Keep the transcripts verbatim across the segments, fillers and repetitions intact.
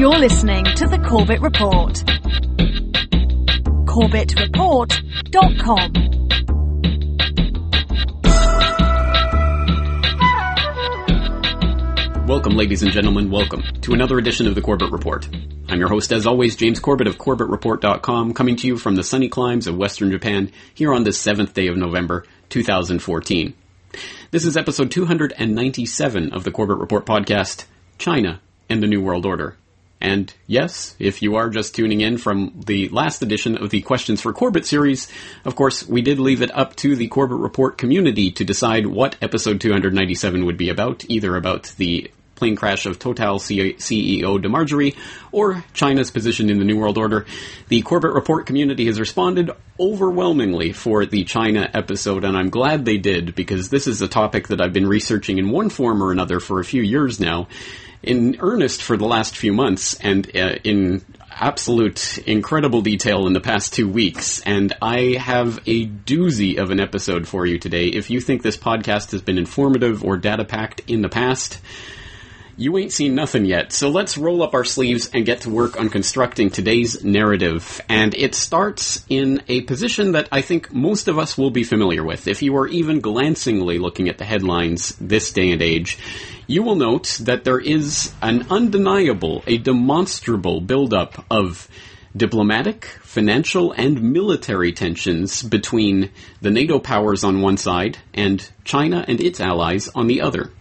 You're listening to The Corbett Report. corbett report dot com. Welcome, ladies and gentlemen, welcome to another edition of The Corbett Report. I'm your host, as always, James Corbett of corbett report dot com, coming to you from the sunny climes of Western Japan, here on this seventh day of November, two thousand fourteen. This is episode two hundred ninety-seven of the Corbett Report podcast, China and the New World Order. And yes, if you are just tuning in from the last edition of the Questions for Corbett series, of course, we did leave it up to the Corbett Report community to decide what episode two hundred ninety-seven would be about, either about the plane crash of Total C E O DeMarjorie, or China's position in the New World Order. The Corbett Report community has responded overwhelmingly for the China episode, and I'm glad they did, because this is a topic that I've been researching in one form or another for a few years now, in earnest for the last few months, and uh, in absolute incredible detail in the past two weeks, and I have a doozy of an episode for you today. If you think this podcast has been informative or data-packed in the past, you ain't seen nothing yet. So let's roll up our sleeves and get to work on constructing today's narrative. And it starts in a position that I think most of us will be familiar with. If you are even glancingly looking at the headlines this day and age, you will note that there is an undeniable, a demonstrable buildup of diplomatic, financial, and military tensions between the NATO powers on one side and China and its allies on the other.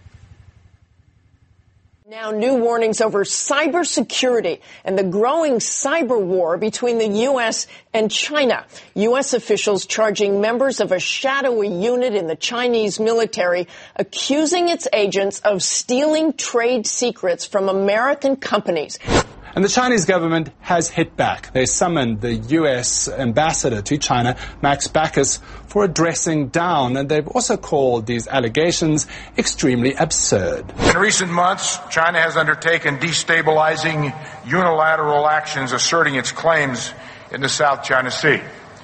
Now, new warnings over cybersecurity and the growing cyber war between the U S and China. U S officials charging members of a shadowy unit in the Chinese military, accusing its agents of stealing trade secrets from American companies. And the Chinese government has hit back. They summoned the U S ambassador to China, Max Bacchus, for a dressing down, and they've also called these allegations extremely absurd. In recent months, China has undertaken destabilizing unilateral actions asserting its claims in the South China Sea.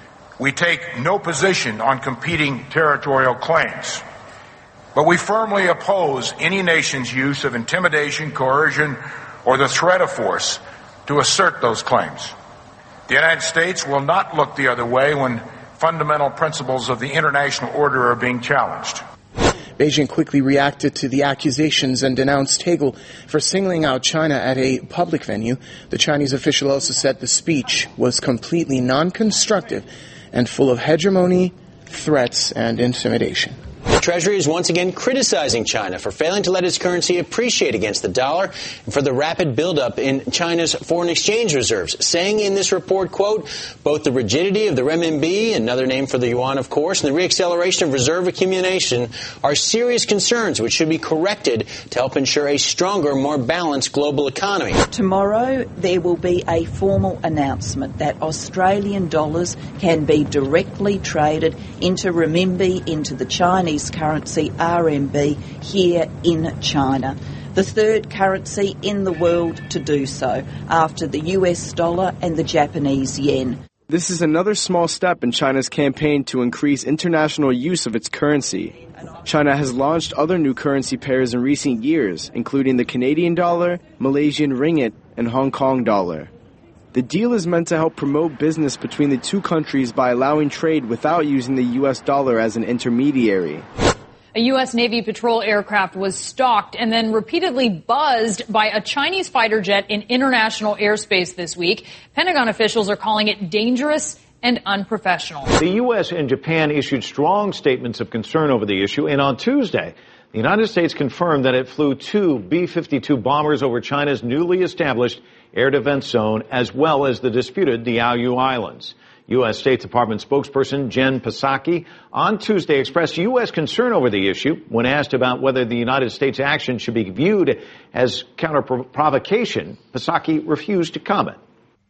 We take no position on competing territorial claims, but we firmly oppose any nation's use of intimidation, coercion, or the threat of force to assert those claims. The United States will not look the other way when fundamental principles of the international order are being challenged. Beijing quickly reacted to the accusations and denounced Hegel for singling out China at a public venue. The Chinese official also said the speech was completely non-constructive and full of hegemony, threats, and intimidation. The Treasury is once again criticizing China for failing to let its currency appreciate against the dollar and for the rapid buildup in China's foreign exchange reserves, saying in this report, quote, both the rigidity of the renminbi, another name for the yuan, of course, and the reacceleration of reserve accumulation are serious concerns which should be corrected to help ensure a stronger, more balanced global economy. Tomorrow there will be a formal announcement that Australian dollars can be directly traded into renminbi, into the Chinese currency R M B here in China. The third currency in the world to do so, after the U S dollar and the Japanese yen. This is another small step in China's campaign to increase international use of its currency. China has launched other new currency pairs in recent years, including the Canadian dollar, Malaysian ringgit, and Hong Kong dollar. The deal is meant to help promote business between the two countries by allowing trade without using the U S dollar as an intermediary. A U S Navy patrol aircraft was stalked and then repeatedly buzzed by a Chinese fighter jet in international airspace this week. Pentagon officials are calling it dangerous and unprofessional. The U S and Japan issued strong statements of concern over the issue, and on Tuesday, the United States confirmed that it flew two B fifty-two bombers over China's newly established air defense zone, as well as the disputed Diaoyu Islands. U S State Department spokesperson Jen Psaki on Tuesday expressed U S concern over the issue. When asked about whether the United States' action should be viewed as counter-provocation, Psaki refused to comment.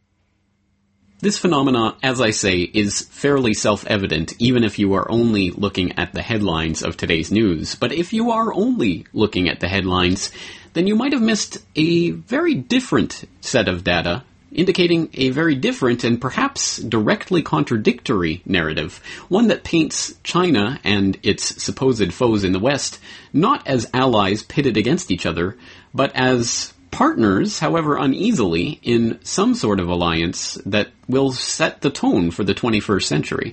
This phenomena, as I say, is fairly self-evident, even if you are only looking at the headlines of today's news. But if you are only looking at the headlines, then you might have missed a very different set of data, indicating a very different and perhaps directly contradictory narrative, one that paints China and its supposed foes in the West not as allies pitted against each other, but as partners, however uneasily, in some sort of alliance that will set the tone for the twenty-first century.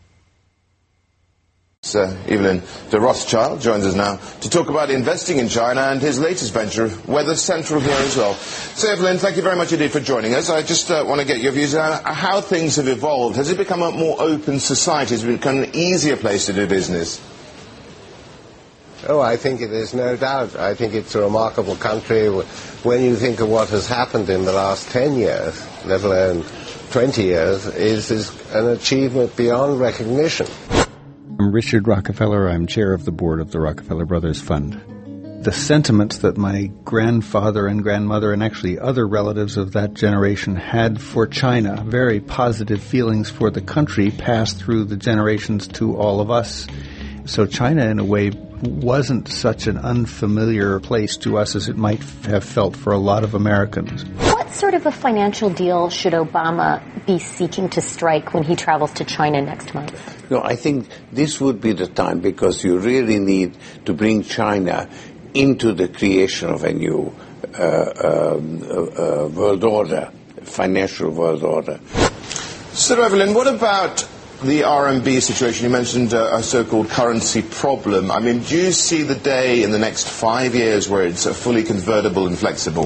Sir Evelyn de Rothschild joins us now to talk about investing in China and his latest venture, Weather Central, here as well. So Evelyn, thank you very much indeed for joining us. I just uh, want to get your views on how things have evolved. Has it become a more open society? Has it become an easier place to do business? Oh, I think it is, no doubt. I think it's a remarkable country. When you think of what has happened in the last ten years, let alone twenty years, is, is an achievement beyond recognition. I'm Richard Rockefeller. I'm chair of the board of the Rockefeller Brothers Fund. The sentiments that my grandfather and grandmother and actually other relatives of that generation had for China, very positive feelings for the country, passed through the generations to all of us. So China, in a way, wasn't such an unfamiliar place to us as it might have felt for a lot of Americans. What sort of a financial deal should Obama be seeking to strike when he travels to China next month? No, I think this would be the time, because you really need to bring China into the creation of a new uh, um, uh, world order, financial world order. Sir Evelyn, what about the R M B situation? You mentioned uh, a so-called currency problem. I mean, do you see the day in the next five years where it's uh, fully convertible and flexible?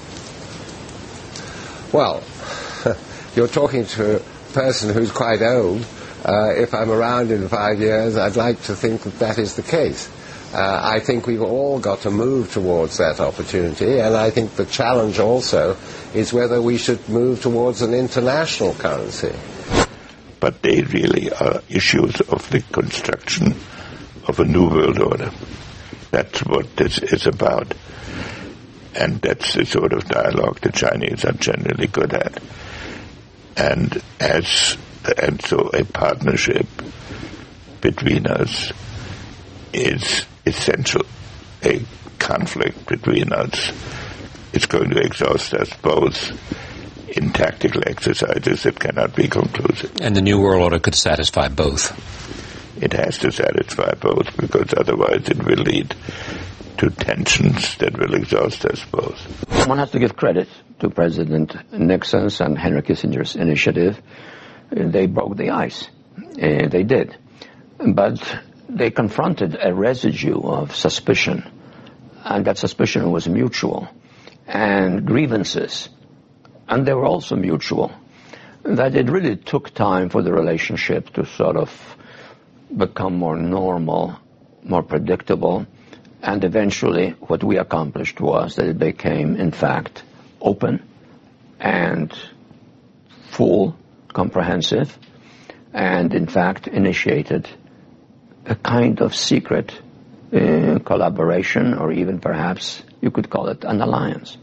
Well, you're talking to a person who's quite old. Uh, if I'm around in five years, I'd like to think that that is the case. Uh, I think we've all got to move towards that opportunity, and I think the challenge also is whether we should move towards an international currency. But they really are issues of the construction of a new world order. That's what this is about. And that's the sort of dialogue the Chinese are generally good at. And as and so a partnership between us is essential. A conflict between us is going to exhaust us both in tactical exercises that cannot be conclusive. And the New World Order could satisfy both. It has to satisfy both, because otherwise it will lead to tensions that will exhaust us both. One has to give credit to President Nixon's and Henry Kissinger's initiative. They broke the ice. Uh, they did. But they confronted a residue of suspicion, and that suspicion was mutual, and grievances, and they were also mutual, that it really took time for the relationship to sort of become more normal, more predictable, and eventually what we accomplished was that it became, in fact, open and full, comprehensive, and in fact initiated a kind of secret uh, collaboration, or even perhaps you could call it an alliance.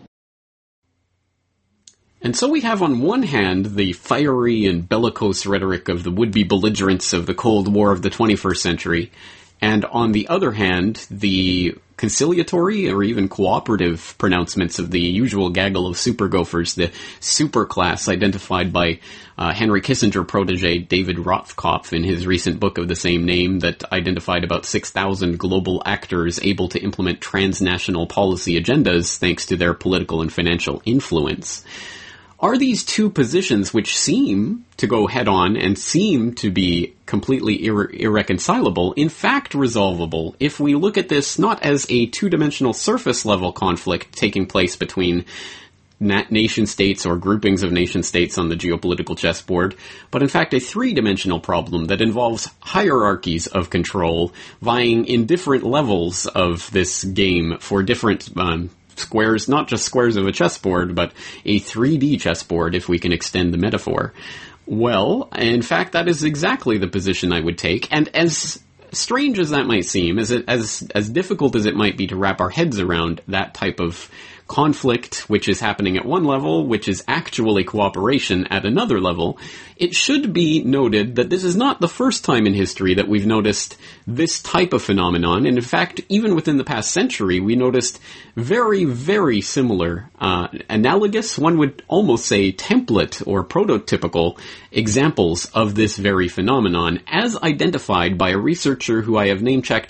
And so we have on one hand the fiery and bellicose rhetoric of the would-be belligerents of the Cold War of the twenty-first century, and on the other hand the conciliatory or even cooperative pronouncements of the usual gaggle of super gophers, the superclass identified by uh, Henry Kissinger protege David Rothkopf in his recent book of the same name that identified about six thousand global actors able to implement transnational policy agendas thanks to their political and financial influence. Are these two positions, which seem to go head-on and seem to be completely irre- irreconcilable, in fact resolvable if we look at this not as a two-dimensional surface-level conflict taking place between na- nation-states or groupings of nation-states on the geopolitical chessboard, but in fact a three-dimensional problem that involves hierarchies of control vying in different levels of this game for different um, squares, not just squares of a chessboard, but a three D chessboard, if we can extend the metaphor. Well, in fact, that is exactly the position I would take, and as strange as that might seem, as it, as as difficult as it might be to wrap our heads around that type of conflict, which is happening at one level, which is actually cooperation at another level, it should be noted that this is not the first time in history that we've noticed this type of phenomenon. And in fact, even within the past century, we noticed very, very similar, uh, analogous, one would almost say template or prototypical examples of this very phenomenon, as identified by a researcher who I have name-checked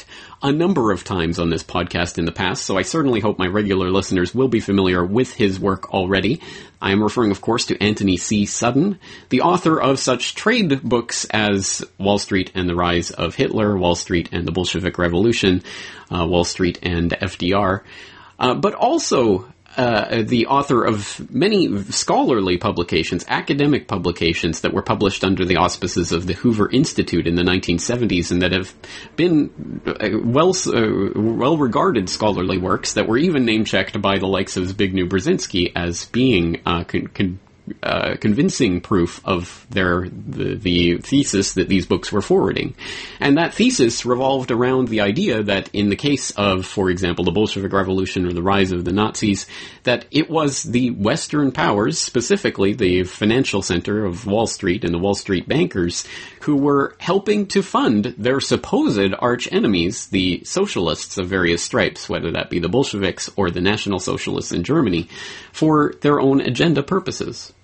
a number of times on this podcast in the past, so I certainly hope my regular listeners will be familiar with his work already. I am referring, of course, to Anthony C. Sudden, the author of such trade books as Wall Street and the Rise of Hitler, Wall Street and the Bolshevik Revolution, uh, Wall Street and F D R, uh, but also uh, the author of many scholarly publications, academic publications that were published under the auspices of the Hoover Institute in the nineteen seventies and that have been uh, well uh, well-regarded scholarly works that were even name-checked by the likes of Zbigniew Brzezinski as being uh, con- con- Uh, convincing proof of their the, the thesis that these books were forwarding. And that thesis revolved around the idea that in the case of, for example, the Bolshevik Revolution or the rise of the Nazis, that it was the Western powers, specifically the financial center of Wall Street and the Wall Street bankers, who were helping to fund their supposed arch enemies, the socialists of various stripes, whether that be the Bolsheviks or the National Socialists in Germany, for their own agenda purposes.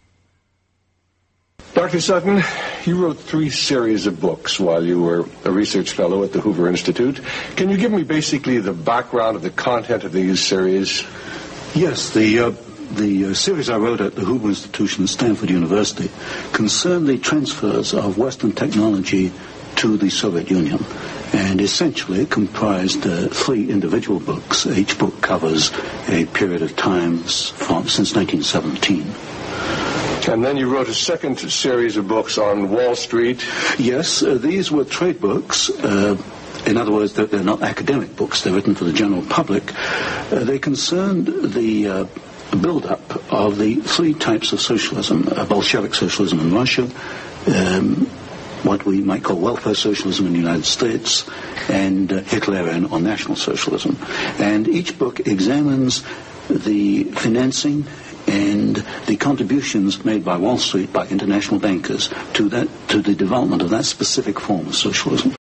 Doctor Sutton, you wrote three series of books while you were a research fellow at the Hoover Institute. Can you give me basically the background of the content of these series? Yes, the uh, the uh, series I wrote at the Hoover Institution at Stanford University concerned the transfers of Western technology to the Soviet Union, and essentially it comprised uh, three individual books. Each book covers a period of time from, since nineteen seventeen. And then you wrote a second series of books on Wall Street. Yes, uh, these were trade books. Uh, in other words, they're, they're not academic books. They're written for the general public. Uh, they concerned the uh, build-up of the three types of socialism, uh, Bolshevik socialism in Russia, um, what we might call welfare socialism in the United States, and uh, Hitlerian or National Socialism. And each book examines the financing and the contributions made by Wall Street, by international bankers, to that, to the development of that specific form of socialism.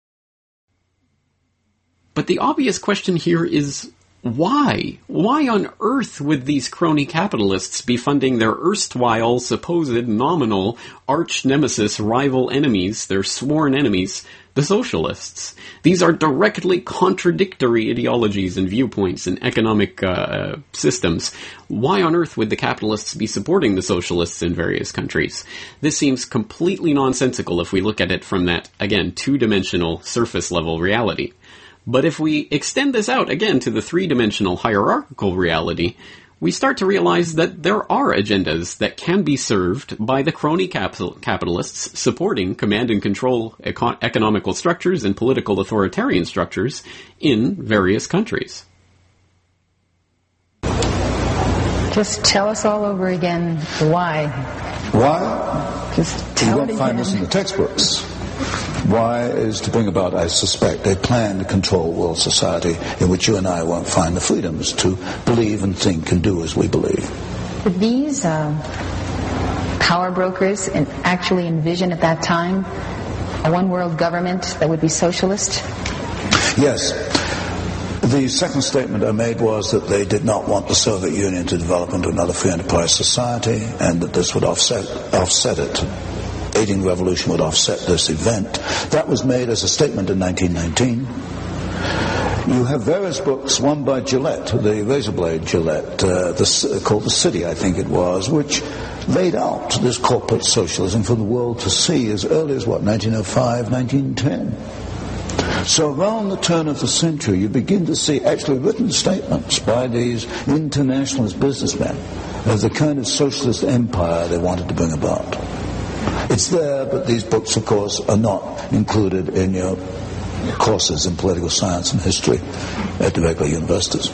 But the obvious question here is, why? Why on earth would these crony capitalists be funding their erstwhile, supposed, nominal, arch-nemesis rival enemies, their sworn enemies, the socialists? These are directly contradictory ideologies and viewpoints and economic uh, systems. Why on earth would the capitalists be supporting the socialists in various countries? This seems completely nonsensical if we look at it from that, again, two-dimensional, surface-level reality. But if we extend this out again to the three-dimensional hierarchical reality, we start to realize that there are agendas that can be served by the crony capital- capitalists supporting command and control eco- economical structures and political authoritarian structures in various countries. Just tell us all over again why. Why? Just tell you it won't find again. this in the textbooks. Why is to bring about, I suspect, a plan to control world society in which you and I won't find the freedoms to believe and think and do as we believe. Did these uh, power brokers actually envision at that time a one-world government that would be socialist? Yes. The second statement I made was that they did not want the Soviet Union to develop into another free enterprise society, and that this would offset, offset it. Aiding the revolution would offset this event. That was made as a statement in nineteen nineteen. You have various books, one by Gillette, the razor blade Gillette, uh, the, called The City, I think it was, which laid out this corporate socialism for the world to see as early as, what, nineteen oh five, nineteen ten. So around the turn of the century, you begin to see actually written statements by these internationalist businessmen of the kind of socialist empire they wanted to bring about. It's there, but these books, of course, are not included in your courses in political science and history at the regular universities.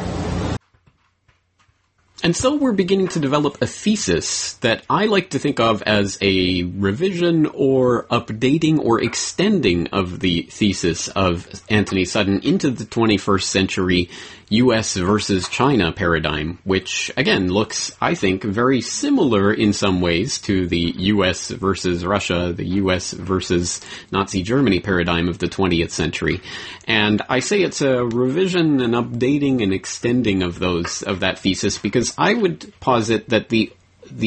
And so we're beginning to develop a thesis that I like to think of as a revision or updating or extending of the thesis of Anthony Sutton into the twenty-first century U S versus China paradigm, which, again, looks, I think, very similar in some ways to the U S versus Russia, the U S versus Nazi Germany paradigm of the twentieth century. And I say it's a revision, an updating, and extending of those, of that thesis, because I would posit that the the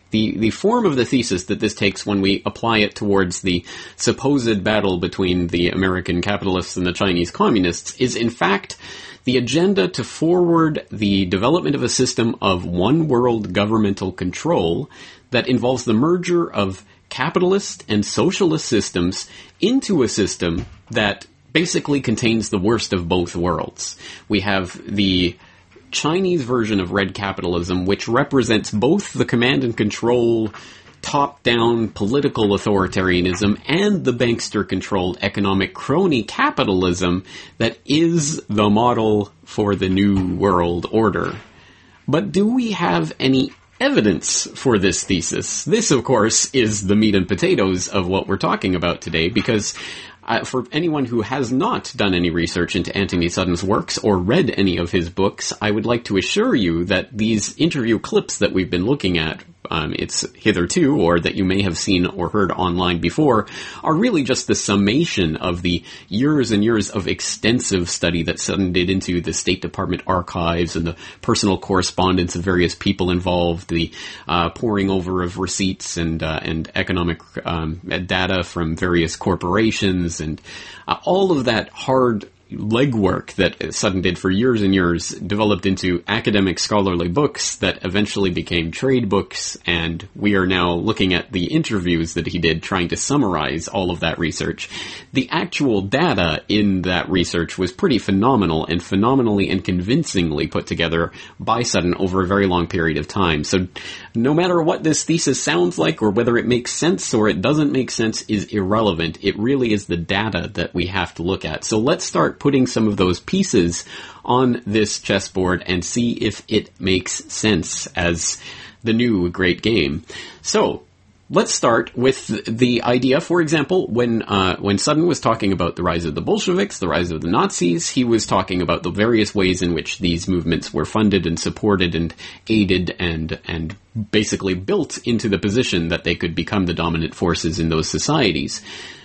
the, the form of the thesis that this takes when we apply it towards the supposed battle between the American capitalists and the Chinese communists is, in fact, the agenda to forward the development of a system of one-world governmental control that involves the merger of capitalist and socialist systems into a system that basically contains the worst of both worlds. We have the Chinese version of red capitalism, which represents both the command and control, top-down political authoritarianism and the bankster-controlled economic crony capitalism that is the model for the New World Order. But do we have any evidence for this thesis? This, of course, is the meat and potatoes of what we're talking about today, because Uh, for anyone who has not done any research into Anthony Sutton's works or read any of his books, I would like to assure you that these interview clips that we've been looking at, um, it's hitherto, or that you may have seen or heard online before, are really just the summation of the years and years of extensive study that Sutton did into the State Department archives and the personal correspondence of various people involved, the uh, poring over of receipts and uh, and economic um, data from various corporations, and uh, all of that hard legwork that Sutton did for years and years developed into academic scholarly books that eventually became trade books, and we are now looking at the interviews that he did trying to summarize all of that research. The actual data in that research was pretty phenomenal and phenomenally and convincingly put together by Sutton over a very long period of time. So no matter what this thesis sounds like or whether it makes sense or it doesn't make sense is irrelevant. It really is the data that we have to look at. So let's start putting some of those pieces on this chessboard and see if it makes sense as the new great game. So let's start with the idea, for example, when uh, when Sutton was talking about the rise of the Bolsheviks, the rise of the Nazis, he was talking about the various ways in which these movements were funded and supported and aided and and basically built into the position that they could become the dominant forces in those societies.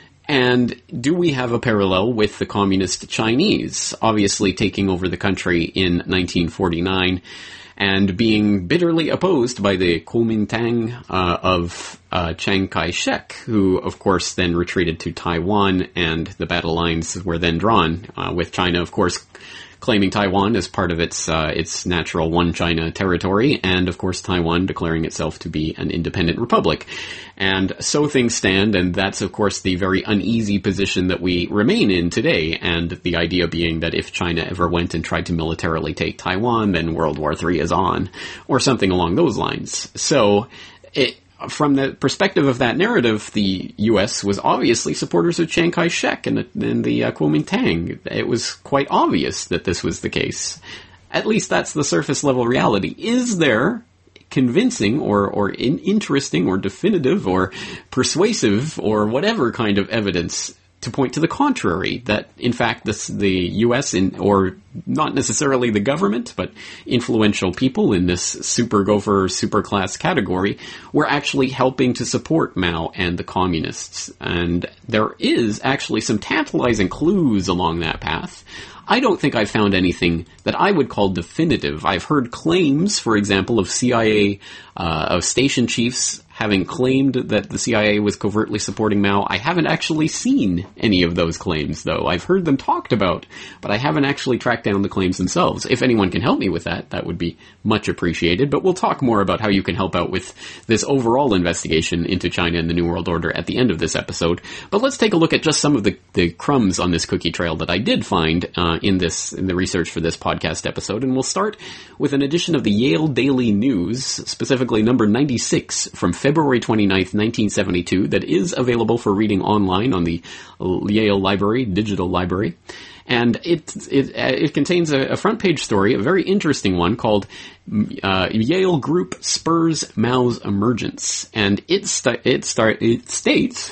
And do we have a parallel with the communist Chinese, obviously taking over the country in nineteen forty-nine and being bitterly opposed by the Kuomintang uh, of uh, Chiang Kai-shek, who, of course, then retreated to Taiwan, and the battle lines were then drawn, uh, with China, of course, claiming Taiwan as part of its uh, its natural one China territory, and of course Taiwan declaring itself to be an independent republic. And so things stand, and that's of course the very uneasy position that we remain in today, and the idea being that if China ever went and tried to militarily take Taiwan, then World War Three is on, or something along those lines. So it from the perspective of that narrative, the U S was obviously supporters of Chiang Kai-shek and the, and the uh, Kuomintang. It was quite obvious that this was the case. At least that's the surface level reality. Is there convincing or, or in, interesting or definitive or persuasive or whatever kind of evidence to point to the contrary, that in fact this, the U S in, or not necessarily the government, but influential people in this super gopher, super class category were actually helping to support Mao and the communists? And there is actually some tantalizing clues along that path. I don't think I've found anything that I would call definitive. I've heard claims, for example, of C I A, uh, of station chiefs having claimed that the C I A was covertly supporting Mao. I haven't actually seen any of those claims, though. I've heard them talked about, but I haven't actually tracked down the claims themselves. If anyone can help me with that, that would be much appreciated. But we'll talk more about how you can help out with this overall investigation into China and the New World Order at the end of this episode. But let's take a look at just some of the, the crumbs on this cookie trail that I did find uh, in this in the research for this podcast episode. And we'll start with an edition of the Yale Daily News, specifically number ninety-six from February twenty-ninth, nineteen seventy-two, that is available for reading online on the Yale Library, digital library. And it it, it contains a, a front page story, a very interesting one, called uh, Yale Group Spurs Mao's Emergence. And it st- it, start- it states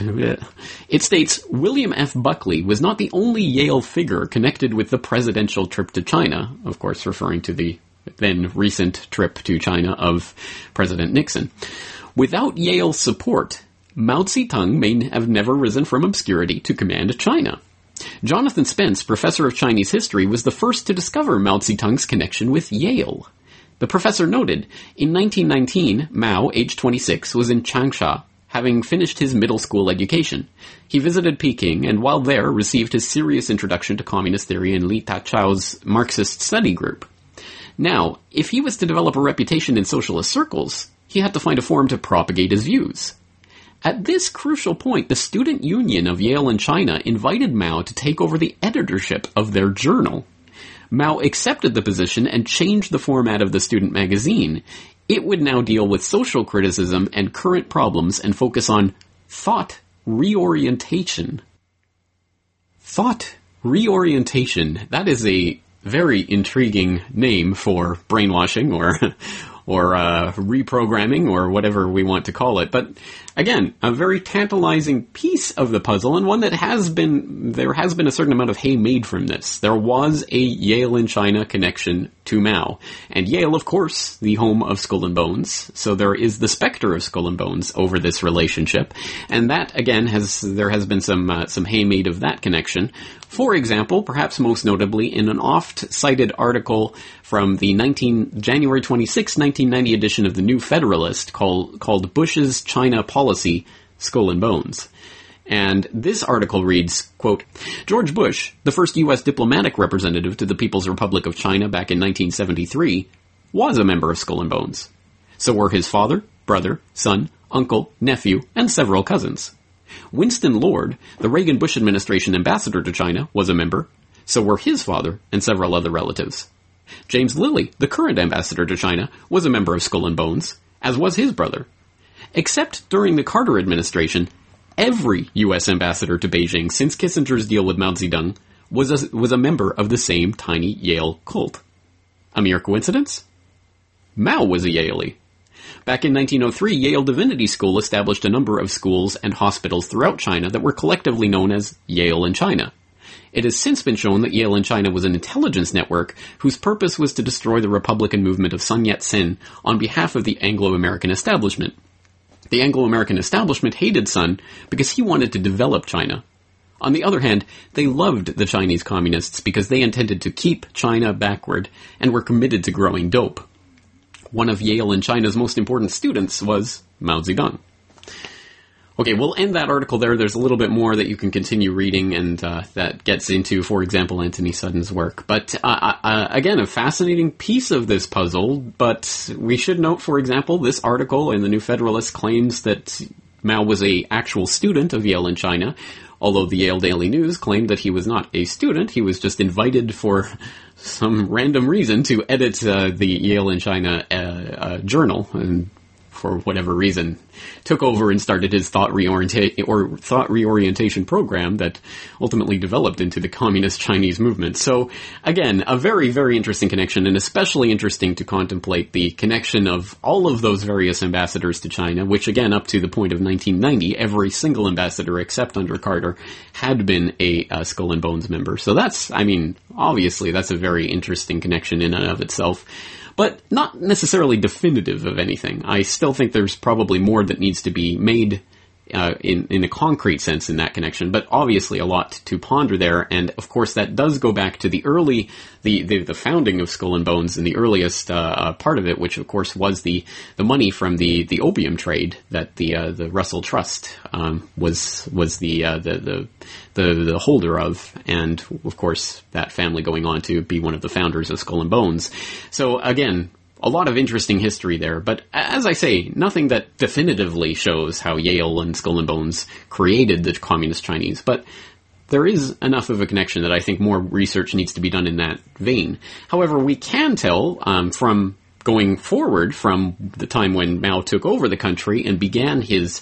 it states William F. Buckley was not the only Yale figure connected with the presidential trip to China, of course referring to the then recent trip to China of President Nixon. Without Yale's support, Mao Zedong may have never risen from obscurity to command China. Jonathan Spence, professor of Chinese history, was the first to discover Mao Zedong's connection with Yale. The professor noted, in nineteen nineteen, Mao, age twenty-six, was in Changsha, having finished his middle school education. He visited Peking, and while there, received his serious introduction to communist theory in Li Tachao's Marxist study group. Now, if he was to develop a reputation in socialist circles, he had to find a forum to propagate his views. At this crucial point, the student union of Yale and China invited Mao to take over the editorship of their journal. Mao accepted the position and changed the format of the student magazine. It would now deal with social criticism and current problems and focus on thought reorientation. Thought reorientation. That is a very intriguing name for brainwashing or or uh, reprogramming or whatever we want to call it. But again, a very tantalizing piece of the puzzle, and one that has been, there has been a certain amount of hay made from this. There was a Yale and China connection to Mao. And Yale, of course, the home of Skull and Bones. So there is the specter of Skull and Bones over this relationship. And that, again, has, there has been some, uh, some hay made of that connection. For example, perhaps most notably, in an oft-cited article from the nineteen, January twenty-sixth, nineteen ninety edition of the New Federalist called, called Bush's China Policy, Skull and Bones. And this article reads, quote, George Bush, the first U S diplomatic representative to the People's Republic of China back in nineteen seventy-three, was a member of Skull and Bones. So were his father, brother, son, uncle, nephew, and several cousins. Winston Lord, the Reagan-Bush administration ambassador to China, was a member. So were his father and several other relatives. James Lilly, the current ambassador to China, was a member of Skull and Bones, as was his brother. Except during the Carter administration, every U S ambassador to Beijing since Kissinger's deal with Mao Zedong was a, was a member of the same tiny Yale cult. A mere coincidence? Mao was a Yalie. Back in nineteen oh three, Yale Divinity School established a number of schools and hospitals throughout China that were collectively known as Yale in China. It has since been shown that Yale in China was an intelligence network whose purpose was to destroy the Republican movement of Sun Yat-sen on behalf of the Anglo-American establishment. The Anglo-American establishment hated Sun because he wanted to develop China. On the other hand, they loved the Chinese communists because they intended to keep China backward and were committed to growing dope. One of Yale and China's most important students was Mao Zedong. Okay, we'll end that article there. There's a little bit more that you can continue reading, and uh, that gets into, for example, Anthony Sutton's work. But, uh, uh, again, a fascinating piece of this puzzle, but we should note, for example, this article in the New Federalist claims that Mao was a actual student of Yale in China, although the Yale Daily News claimed that he was not a student. He was just invited for some random reason to edit uh, the Yale in China uh, uh, journal, and for whatever reason took over and started his thought reorientation or thought reorientation program that ultimately developed into the Communist Chinese movement. So again, a very, very interesting connection, and especially interesting to contemplate the connection of all of those various ambassadors to China, which again, up to the point of nineteen ninety, every single ambassador except under Carter had been a, a Skull and Bones member. So that's, I mean, obviously that's a very interesting connection in and of itself. But not necessarily definitive of anything. I still think there's probably more that needs to be made uh, in, in a concrete sense in that connection, but obviously a lot to ponder there, and of course that does go back to the early, the, the, the founding of Skull and Bones and the earliest uh, part of it, which of course was the, the money from the, the opium trade that the uh, the Russell Trust um, was was the, uh, the the the the holder of, and of course that family going on to be one of the founders of Skull and Bones. So again, a lot of interesting history there, but as I say, nothing that definitively shows how Yale and Skull and Bones created the Communist Chinese, but there is enough of a connection that I think more research needs to be done in that vein. However, we can tell um, from going forward from the time when Mao took over the country and began his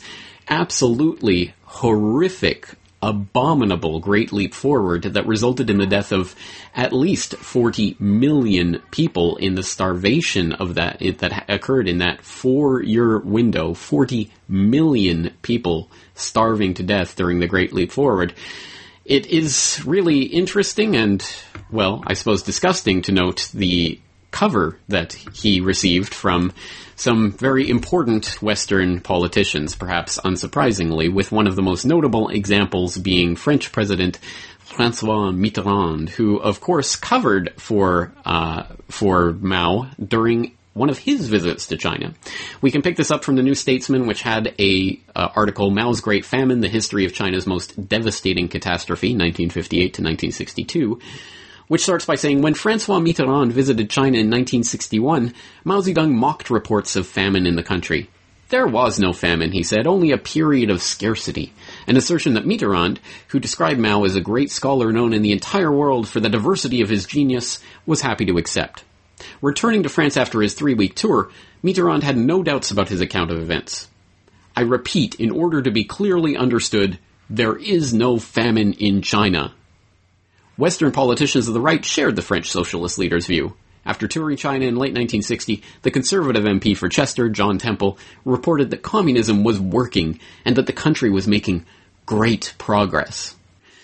absolutely horrific, abominable Great Leap Forward that resulted in the death of at least forty million people in the starvation of that it, that occurred in that four-year window. forty million people starving to death during the Great Leap Forward. It is really interesting and, well, I suppose disgusting to note the cover that he received from some very important Western politicians, perhaps unsurprisingly, with one of the most notable examples being French President François Mitterrand, who, of course, covered for uh, for Mao during one of his visits to China. We can pick this up from the New Statesman, which had a uh, article, Mao's Great Famine, the history of China's most devastating catastrophe, nineteen fifty-eight to nineteen sixty-two, which starts by saying, when Francois Mitterrand visited China in nineteen sixty-one, Mao Zedong mocked reports of famine in the country. There was no famine, he said, only a period of scarcity, an assertion that Mitterrand, who described Mao as a great scholar known in the entire world for the diversity of his genius, was happy to accept. Returning to France after his three-week tour, Mitterrand had no doubts about his account of events. I repeat, in order to be clearly understood, there is no famine in China. Western politicians of the right shared the French socialist leader's view. After touring China in late nineteen sixty, the conservative M P for Chester, John Temple, reported that communism was working and that the country was making great progress.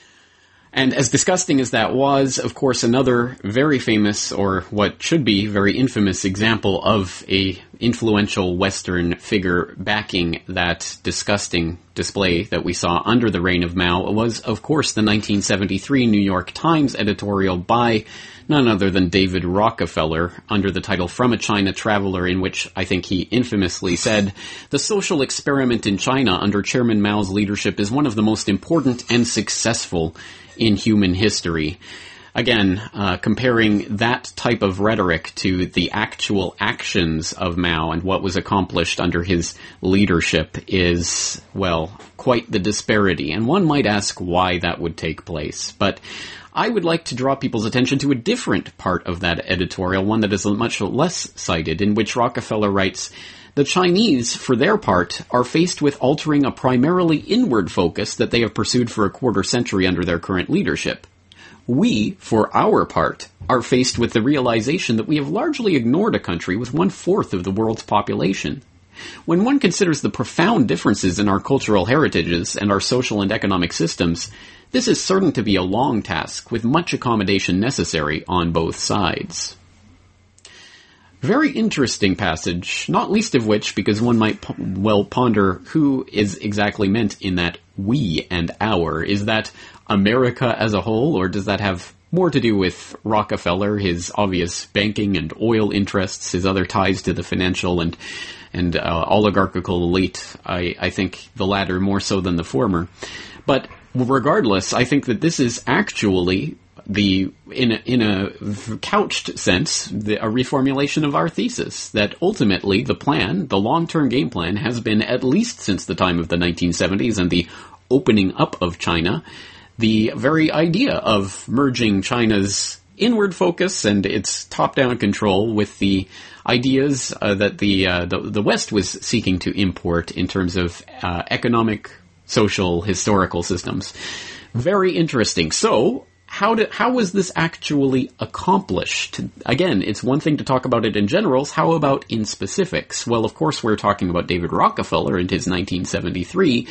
And as disgusting as that was, of course, another very famous, or what should be very infamous example of a influential Western figure backing that disgusting display that we saw under the reign of Mao was, of course, the nineteen seventy-three New York Times editorial by none other than David Rockefeller under the title From a China Traveler, in which I think he infamously said, the social experiment in China under Chairman Mao's leadership is one of the most important and successful in human history. Again, uh, comparing that type of rhetoric to the actual actions of Mao and what was accomplished under his leadership is, well, quite the disparity. And one might ask why that would take place. But I would like to draw people's attention to a different part of that editorial, one that is much less cited, in which Rockefeller writes, the Chinese, for their part, are faced with altering a primarily inward focus that they have pursued for a quarter century under their current leadership. We, for our part, are faced with the realization that we have largely ignored a country with one-fourth of the world's population. When one considers the profound differences in our cultural heritages and our social and economic systems, this is certain to be a long task with much accommodation necessary on both sides. Very interesting passage, not least of which, because one might po- well ponder who is exactly meant in that we and our. Is that America as a whole, or does that have more to do with Rockefeller, his obvious banking and oil interests, his other ties to the financial and and uh, oligarchical elite? I, I think the latter more so than the former. But regardless, I think that this is actually the, in a, in a couched sense, the, a reformulation of our thesis, that ultimately the plan, the long-term game plan, has been, at least since the time of the nineteen seventies and the opening up of China, the very idea of merging China's inward focus and its top-down control with the ideas uh, that the, uh, the the West was seeking to import in terms of uh, economic, social, historical systems. Very interesting. So, how did how was this actually accomplished? Again, it's one thing to talk about it in generals. How about in specifics? Well, of course, we're talking about David Rockefeller and his nineteen seventy-three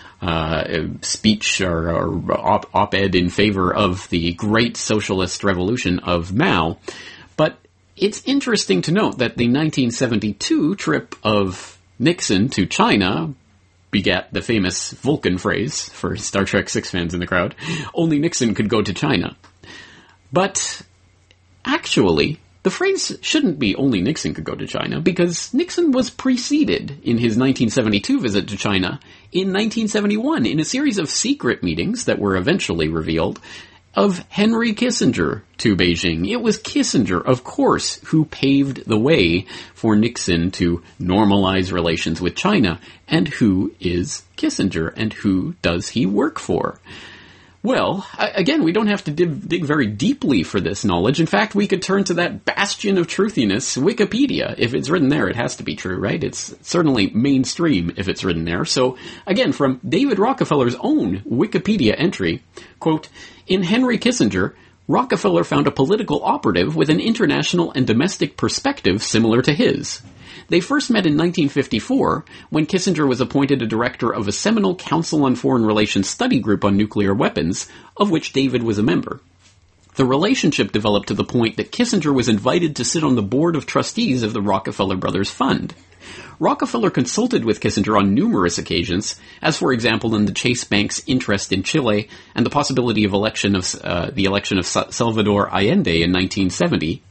Uh, speech or, or op- op-ed in favor of the great socialist revolution of Mao. But it's interesting to note that the nineteen seventy-two trip of Nixon to China begat the famous Vulcan phrase, for Star Trek six fans in the crowd, only Nixon could go to China. But actually, the phrase shouldn't be only Nixon could go to China, because Nixon was preceded in his nineteen seventy-two visit to China in nineteen seventy-one in a series of secret meetings that were eventually revealed of Henry Kissinger to Beijing. It was Kissinger, of course, who paved the way for Nixon to normalize relations with China. And who is Kissinger, and who does he work for? Well, again, we don't have to dig, dig very deeply for this knowledge. In fact, we could turn to that bastion of truthiness, Wikipedia. If it's written there, it has to be true, right? It's certainly mainstream if it's written there. So, again, from David Rockefeller's own Wikipedia entry, quote, in Henry Kissinger, Rockefeller found a political operative with an international and domestic perspective similar to his. They first met in nineteen fifty-four, when Kissinger was appointed a director of a seminal Council on Foreign Relations study group on nuclear weapons, of which David was a member. The relationship developed to the point that Kissinger was invited to sit on the board of trustees of the Rockefeller Brothers Fund. Rockefeller consulted with Kissinger on numerous occasions, as for example in the Chase Bank's interest in Chile and the possibility of election of uh, the election of Salvador Allende in nineteen seventy.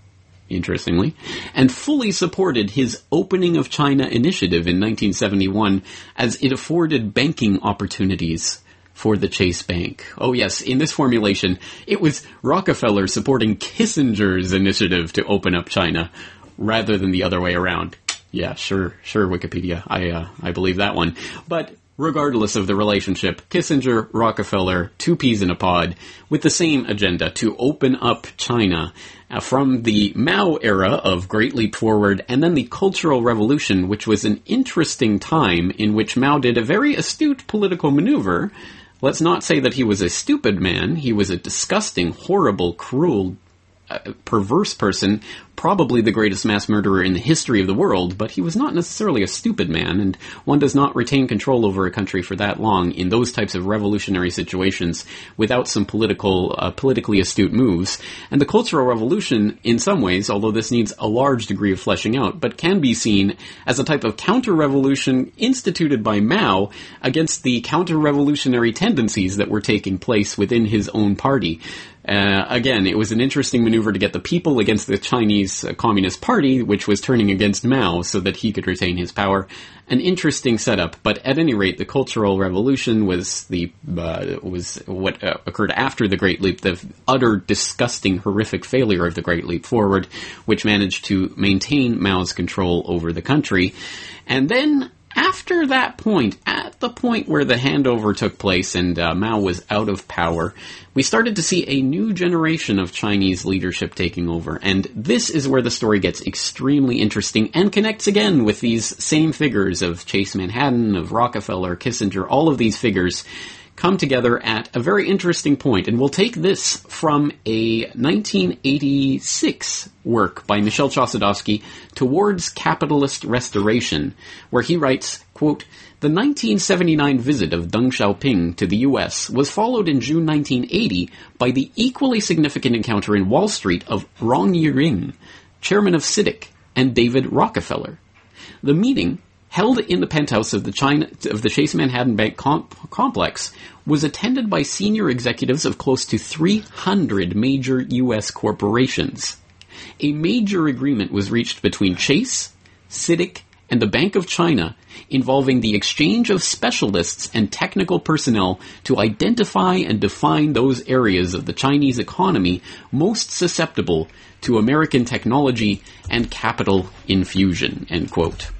interestingly, and fully supported his Opening of China initiative in nineteen seventy-one as it afforded banking opportunities for the Chase Bank. Oh yes, in this formulation, it was Rockefeller supporting Kissinger's initiative to open up China rather than the other way around. Yeah, sure, sure, Wikipedia. I, uh, I believe that one. But regardless of the relationship, Kissinger, Rockefeller, two peas in a pod, with the same agenda to open up China uh, from the Mao era of Great Leap Forward and then the Cultural Revolution, which was an interesting time in which Mao did a very astute political maneuver. Let's not say that he was a stupid man. He was a disgusting, horrible, cruel, uh, perverse person, probably the greatest mass murderer in the history of the world, but he was not necessarily a stupid man, and one does not retain control over a country for that long in those types of revolutionary situations without some political, uh, politically astute moves. And the Cultural Revolution, in some ways, although this needs a large degree of fleshing out, but can be seen as a type of counter-revolution instituted by Mao against the counter-revolutionary tendencies that were taking place within his own party. Uh, again, it was an interesting maneuver to get the people against the Chinese uh, Communist Party, which was turning against Mao so that he could retain his power. An interesting setup, but at any rate, the Cultural Revolution was the uh, was what uh, occurred after the Great Leap, the utter, disgusting, horrific failure of the Great Leap Forward, which managed to maintain Mao's control over the country. And then, after that point, at the point where the handover took place and uh, Mao was out of power, we started to see a new generation of Chinese leadership taking over. And this is where the story gets extremely interesting and connects again with these same figures of Chase Manhattan, of Rockefeller, Kissinger. All of these figures come together at a very interesting point. And we'll take this from a nineteen eighty-six work by Michel Chossudovsky, Towards Capitalist Restoration, where he writes, quote, "The nineteen seventy-nine visit of Deng Xiaoping to the U S was followed in June nineteen eighty by the equally significant encounter in Wall Street of Rong Yiring, chairman of C I T I C, and David Rockefeller. The meeting, held in the penthouse of the China of the Chase Manhattan Bank comp- complex, was attended by senior executives of close to three hundred major U S corporations. A major agreement was reached between Chase, C I T I C, and the Bank of China involving the exchange of specialists and technical personnel to identify and define those areas of the Chinese economy most susceptible to American technology and capital infusion," end quote.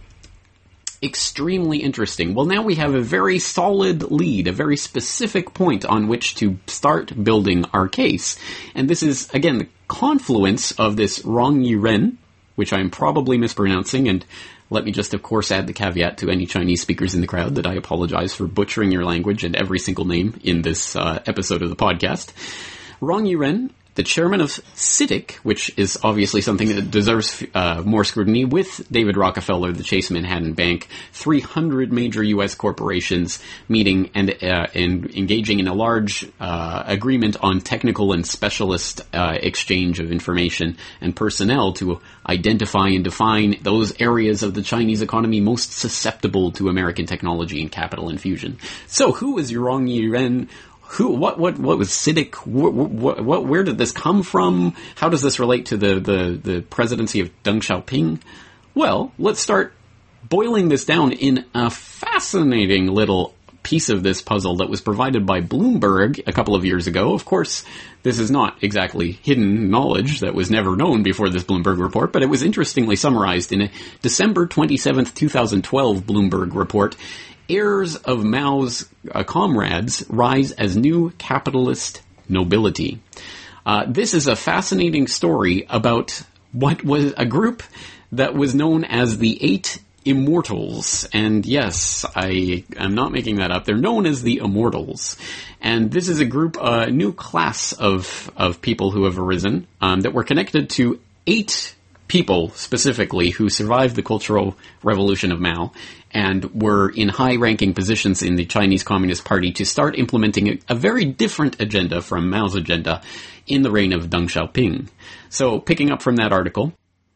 Extremely interesting. Well, now we have a very solid lead, a very specific point on which to start building our case. And this is, again, the confluence of this Rong Yiren, which I'm probably mispronouncing, and let me just, of course, add the caveat to any Chinese speakers in the crowd that I apologize for butchering your language and every single name in this uh, episode of the podcast. Rong Yiren, the chairman of C I T I C, which is obviously something that deserves uh, more scrutiny, with David Rockefeller, the Chase Manhattan Bank, three hundred major U S corporations meeting and, uh, and engaging in a large uh, agreement on technical and specialist uh, exchange of information and personnel to identify and define those areas of the Chinese economy most susceptible to American technology and capital infusion. So who is Rong Yiren? Who, what, what, what was C I T I C? What, what, what, where did this come from? How does this relate to the, the, the presidency of Deng Xiaoping? Well, let's start boiling this down in a fascinating little piece of this puzzle that was provided by Bloomberg a couple of years ago. Of course, this is not exactly hidden knowledge that was never known before this Bloomberg report, but it was interestingly summarized in a December twenty-seventh, twenty twelve Bloomberg report. Heirs of Mao's uh, comrades rise as new capitalist nobility. Uh, this is a fascinating story about what was a group that was known as the Eight Immortals. And yes, I am not making that up. They're known as the Immortals. And this is a group, a uh, new class of, of people who have arisen um, that were connected to eight people specifically who survived the Cultural Revolution of Mao and were in high-ranking positions in the Chinese Communist Party to start implementing a, a very different agenda from Mao's agenda in the reign of Deng Xiaoping. So, picking up from that article,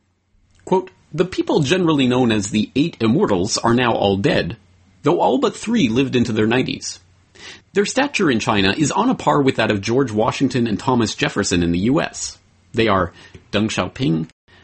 quote, "The people generally known as the Eight Immortals are now all dead, though all but three lived into their nineties. Their stature in China is on a par with that of George Washington and Thomas Jefferson in the U S. They are Deng Xiaoping,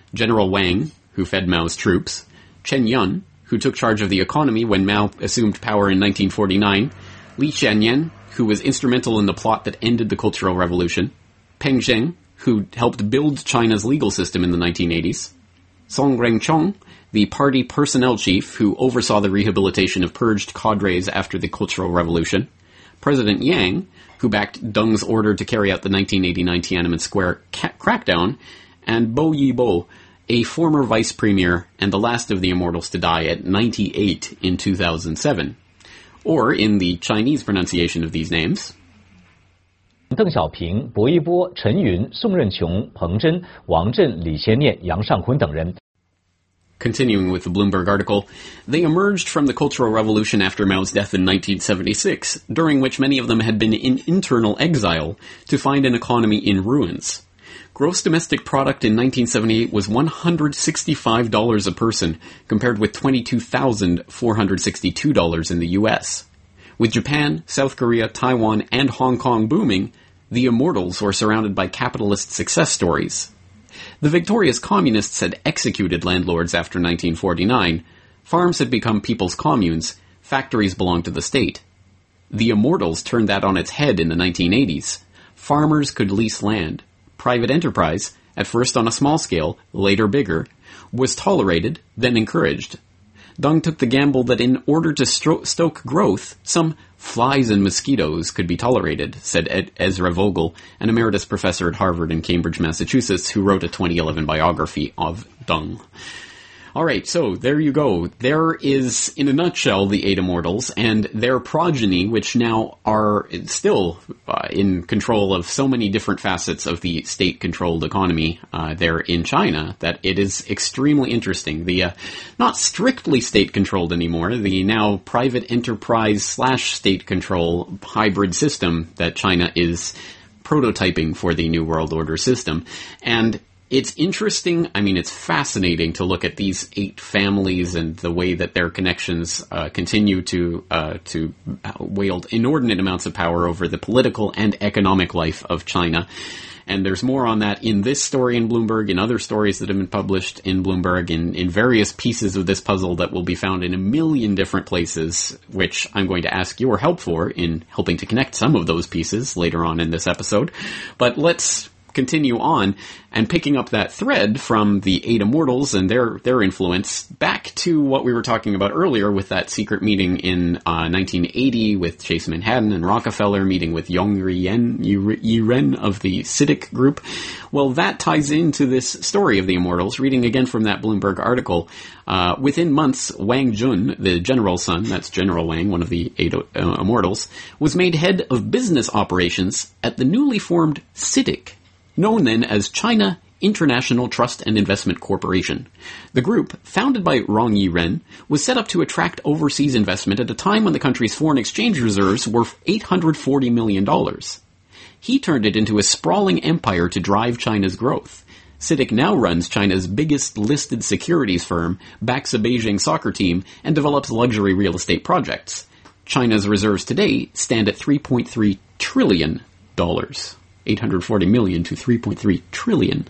General Wang, who fed Mao's troops, Chen Yun, who took charge of the economy when Mao assumed power in nineteen forty-nine, Li Qianyan, who was instrumental in the plot that ended the Cultural Revolution, Peng Zheng, who helped build China's legal system in the nineteen eighties, Song Renchong, the party personnel chief who oversaw the rehabilitation of purged cadres after the Cultural Revolution, President Yang, who backed Deng's order to carry out the nineteen eighty-nine Tiananmen Square ca- crackdown, and Bo Yibo, a former vice premier and the last of the immortals to die at ninety-eight in two thousand seven. Or, in the Chinese pronunciation of these names, 邓小平、薄一波、陈云、宋任穷、彭真、王震、李先念、杨尚昆等人。 Continuing with the Bloomberg article, they emerged from the Cultural Revolution after Mao's death in nineteen seventy-six, during which many of them had been in internal exile, to find an economy in ruins. Gross domestic product in nineteen seventy-eight was one hundred sixty-five dollars a person, compared with twenty-two thousand four hundred sixty-two dollars in the U S. With Japan, South Korea, Taiwan, and Hong Kong booming, the immortals were surrounded by capitalist success stories. The victorious communists had executed landlords after nineteen forty-nine, farms had become people's communes, factories belonged to the state. The immortals turned that on its head in the nineteen eighties. Farmers could lease land. Private enterprise, at first on a small scale, later bigger, was tolerated, then encouraged. Deng took the gamble that in order to stro- stoke growth, some flies and mosquitoes could be tolerated, said Ed- Ezra Vogel, an emeritus professor at Harvard and Cambridge, Massachusetts, who wrote a twenty eleven biography of Deng. Alright, so there you go. There is, in a nutshell, the eight immortals, and their progeny, which now are still uh, in control of so many different facets of the state-controlled economy uh, there in China, that it is extremely interesting. The uh, not strictly state-controlled anymore, the now private enterprise slash state control hybrid system that China is prototyping for the New World Order system. And it's interesting, I mean, it's fascinating to look at these eight families and the way that their connections uh, continue to uh, to wield inordinate amounts of power over the political and economic life of China. And there's more on that in this story in Bloomberg, in other stories that have been published in Bloomberg, in, in various pieces of this puzzle that will be found in a million different places, which I'm going to ask your help for in helping to connect some of those pieces later on in this episode. But let's continue on and picking up that thread from the eight immortals and their their influence back to what we were talking about earlier with that secret meeting in uh, nineteen eighty with Chase Manhattan and Rockefeller meeting with Yong Yen, Yiren of the CITIC group. Well, that ties into this story of the immortals. Reading again from that Bloomberg article, uh, within months, Wang Jun, the general's son, that's General Wang, one of the eight uh, immortals, was made head of business operations at the newly formed CITIC, known then as China International Trust and Investment Corporation. The group, founded by Rong Yiren, was set up to attract overseas investment at a time when the country's foreign exchange reserves were eight hundred forty million dollars. He turned it into a sprawling empire to drive China's growth. CITIC now runs China's biggest listed securities firm, backs a Beijing soccer team, and develops luxury real estate projects. China's reserves today stand at three point three trillion dollars. eight hundred forty million to three point three trillion.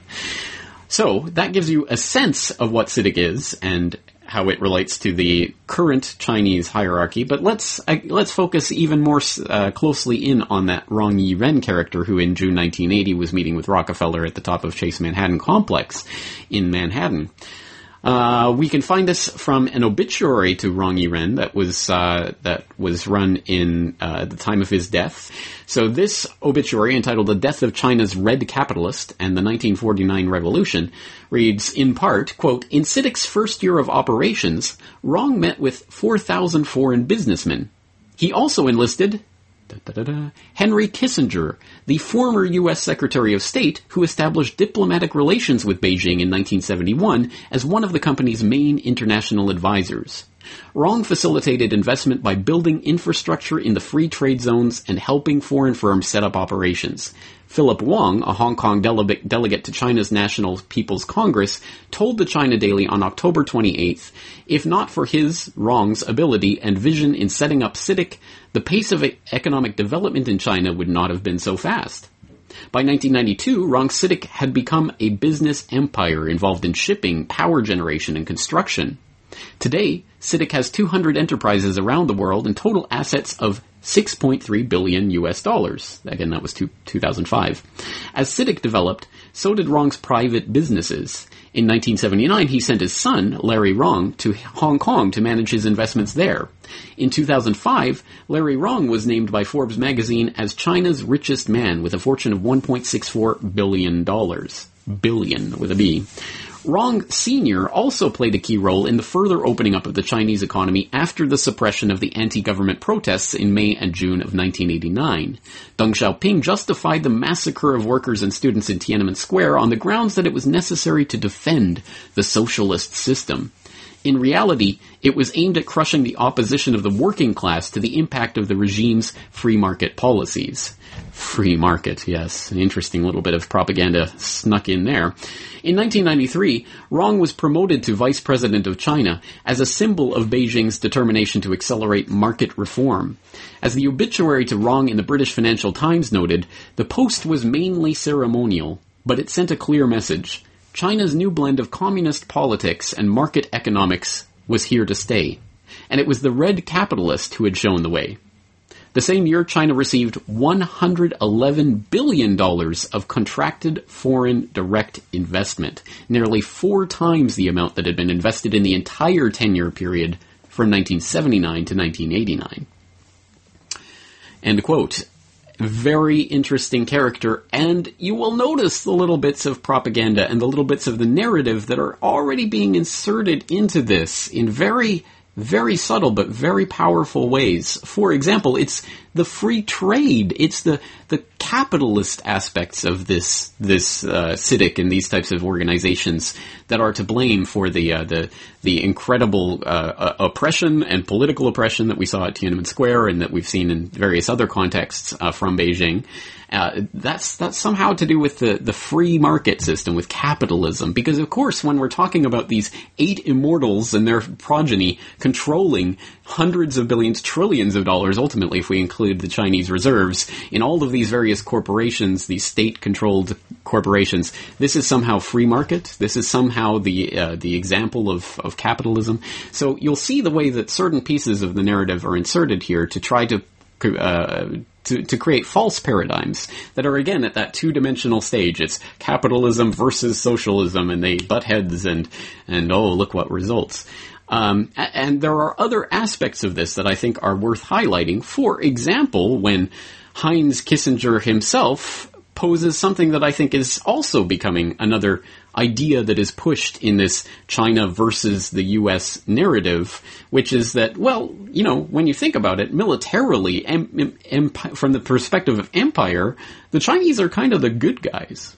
So that gives you a sense of what CITIC is and how it relates to the current Chinese hierarchy. But let's uh, let's focus even more uh, closely in on that Rong Yiren character who in June nineteen eighty was meeting with Rockefeller at the top of Chase Manhattan Complex in Manhattan. Uh, we can find this from an obituary to Rong Yiren that was uh, that was run in uh, the time of his death. So this obituary, entitled "The Death of China's Red Capitalist and the nineteen forty-nine Revolution," reads in part, quote, "In CITIC's first year of operations, Rong met with four thousand foreign businessmen. He also enlisted Da, da, da, da. Henry Kissinger, the former U S Secretary of State who established diplomatic relations with Beijing in nineteen seventy-one as one of the company's main international advisors. Rong facilitated investment by building infrastructure in the free trade zones and helping foreign firms set up operations. Philip Wang, a Hong Kong dele- delegate to China's National People's Congress, told the China Daily on October twenty-eighth, if not for his, Rong's, ability and vision in setting up CITIC, the pace of economic development in China would not have been so fast. By nineteen ninety-two, Rong CITIC had become a business empire involved in shipping, power generation, and construction. Today, CITIC has two hundred enterprises around the world and total assets of six point three billion U S dollars. Again, that was two, two thousand five. As CITIC developed, so did Rong's private businesses. In nineteen seventy-nine, he sent his son, Larry Rong, to Hong Kong to manage his investments there. In two thousand five, Larry Rong was named by Forbes magazine as China's richest man with a fortune of one point six four billion dollars. Billion with a B. Rong Senior also played a key role in the further opening up of the Chinese economy after the suppression of the anti-government protests in May and June of nineteen eighty-nine. Deng Xiaoping justified the massacre of workers and students in Tiananmen Square on the grounds that it was necessary to defend the socialist system. In reality, it was aimed at crushing the opposition of the working class to the impact of the regime's free market policies. Free market, yes. An interesting little bit of propaganda snuck in there. In nineteen ninety-three, Rong was promoted to Vice President of China as a symbol of Beijing's determination to accelerate market reform. As the obituary to Rong in the British Financial Times noted, the post was mainly ceremonial, but it sent a clear message. China's new blend of communist politics and market economics was here to stay, and it was the red capitalist who had shown the way. The same year, China received one hundred eleven billion dollars of contracted foreign direct investment, nearly four times the amount that had been invested in the entire ten-year period from nineteen seventy-nine to nineteen eighty-nine. End quote. Very interesting character, and you will notice the little bits of propaganda and the little bits of the narrative that are already being inserted into this in very, very subtle but very powerful ways. For example, it's the free trade, it's the, the capitalist aspects of this, this, uh, CITIC and these types of organizations that are to blame for the, uh, the, the incredible, uh, oppression and political oppression that we saw at Tiananmen Square and that we've seen in various other contexts, uh, from Beijing. Uh, that's, that's somehow to do with the, the free market system, with capitalism. Because of course, when we're talking about these eight immortals and their progeny controlling hundreds of billions, trillions of dollars, ultimately, if we include the Chinese reserves, in all of these various corporations, these state-controlled corporations, this is somehow free market. This is somehow the, uh, the example of, of capitalism. So you'll see the way that certain pieces of the narrative are inserted here to try to, uh, To, to create false paradigms that are, again, at that two-dimensional stage. It's capitalism versus socialism, and they butt heads, and, and oh, look what results. Um, and there are other aspects of this that I think are worth highlighting. For example, when Heinz Kissinger himself poses something that I think is also becoming another idea that is pushed in this China versus the U S narrative, which is that, well, you know, when you think about it, militarily, em, em, from the perspective of empire, the Chinese are kind of the good guys.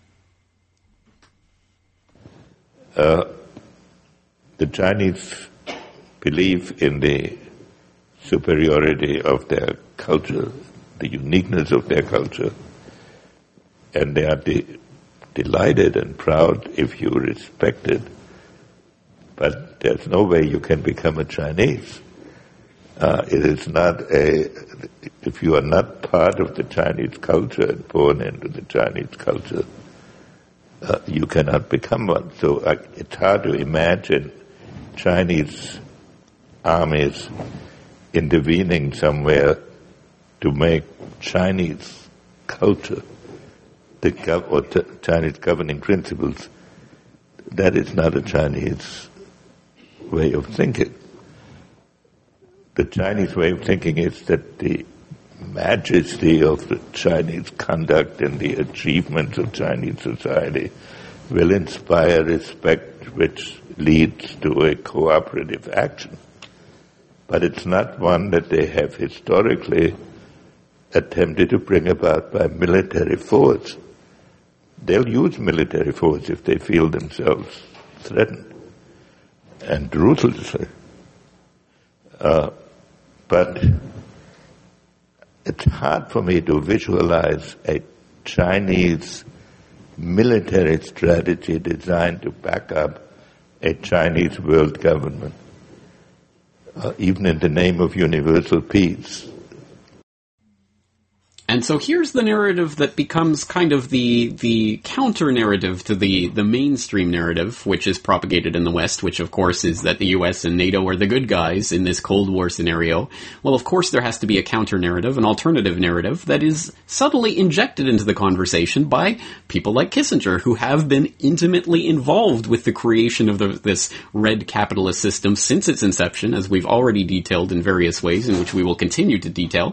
Uh, the Chinese believe in the superiority of their culture, the uniqueness of their culture, and they are de- delighted and proud if you respect it. But there's no way you can become a Chinese. Uh, it is not a, if you are not part of the Chinese culture and born into the Chinese culture, uh, you cannot become one. So uh, it's hard to imagine Chinese armies intervening somewhere to make Chinese culture the gov- or t- Chinese governing principles. That is not a Chinese way of thinking. The Chinese way of thinking is that the majesty of the Chinese conduct and the achievements of Chinese society will inspire respect, which leads to a cooperative action. But it's not one that they have historically attempted to bring about by military force. They'll use military force if they feel themselves threatened, and ruthlessly. Uh, but it's hard for me to visualize a Chinese military strategy designed to back up a Chinese world government, uh, even in the name of universal peace. And so here's the narrative that becomes kind of the the counter-narrative to the, the mainstream narrative, which is propagated in the West, which of course is that the U S and NATO are the good guys in this Cold War scenario. Well, of course there has to be a counter-narrative, an alternative narrative, that is subtly injected into the conversation by people like Kissinger, who have been intimately involved with the creation of the, this red capitalist system since its inception, as we've already detailed in various ways, in which we will continue to detail.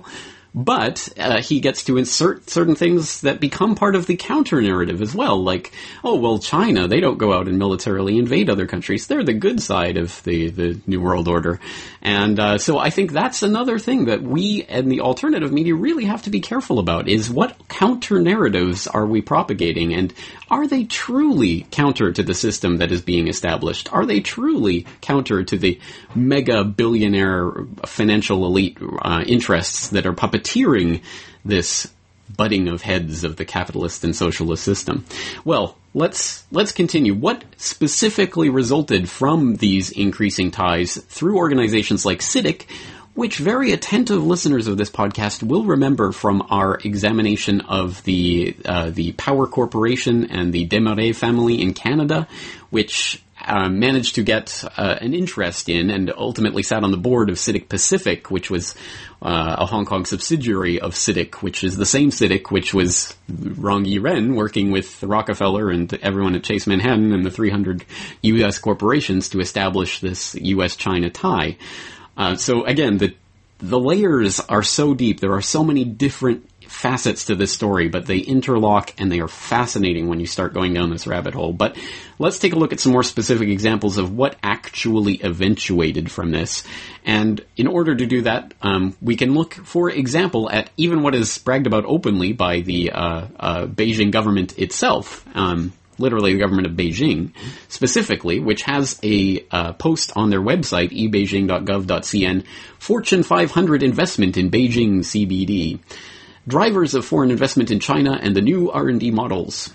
But uh, he gets to insert certain things that become part of the counter-narrative as well, like, oh, well, China, they don't go out and militarily invade other countries. They're the good side of the, the New World Order. And uh, so I think that's another thing that we and the alternative media really have to be careful about, is what counter-narratives are we propagating, and are they truly counter to the system that is being established? Are they truly counter to the mega-billionaire financial elite uh, interests that are puppeteering this butting of heads of the capitalist and socialist system? Well, let's let's continue. What specifically resulted from these increasing ties through organizations like CITIC, which very attentive listeners of this podcast will remember from our examination of the uh, the Power Corporation and the Desmarais family in Canada, which uh, managed to get uh, an interest in and ultimately sat on the board of CITIC Pacific, which was uh, a Hong Kong subsidiary of CITIC, which is the same CITIC which was Rong Yi-ren working with Rockefeller and everyone at Chase Manhattan and the three hundred U S corporations to establish this U S China tie. Uh, so again, the the layers are so deep. There are so many different facets to this story, but they interlock and they are fascinating when you start going down this rabbit hole. But let's take a look at some more specific examples of what actually eventuated from this. And in order to do that, um, we can look, for example, at even what is bragged about openly by the uh, uh, Beijing government itself. Um, literally the government of Beijing, specifically, which has a uh, post on their website, e beijing dot gov dot c n, Fortune five hundred investment in Beijing C B D. Drivers of foreign investment in China and the new R and D models.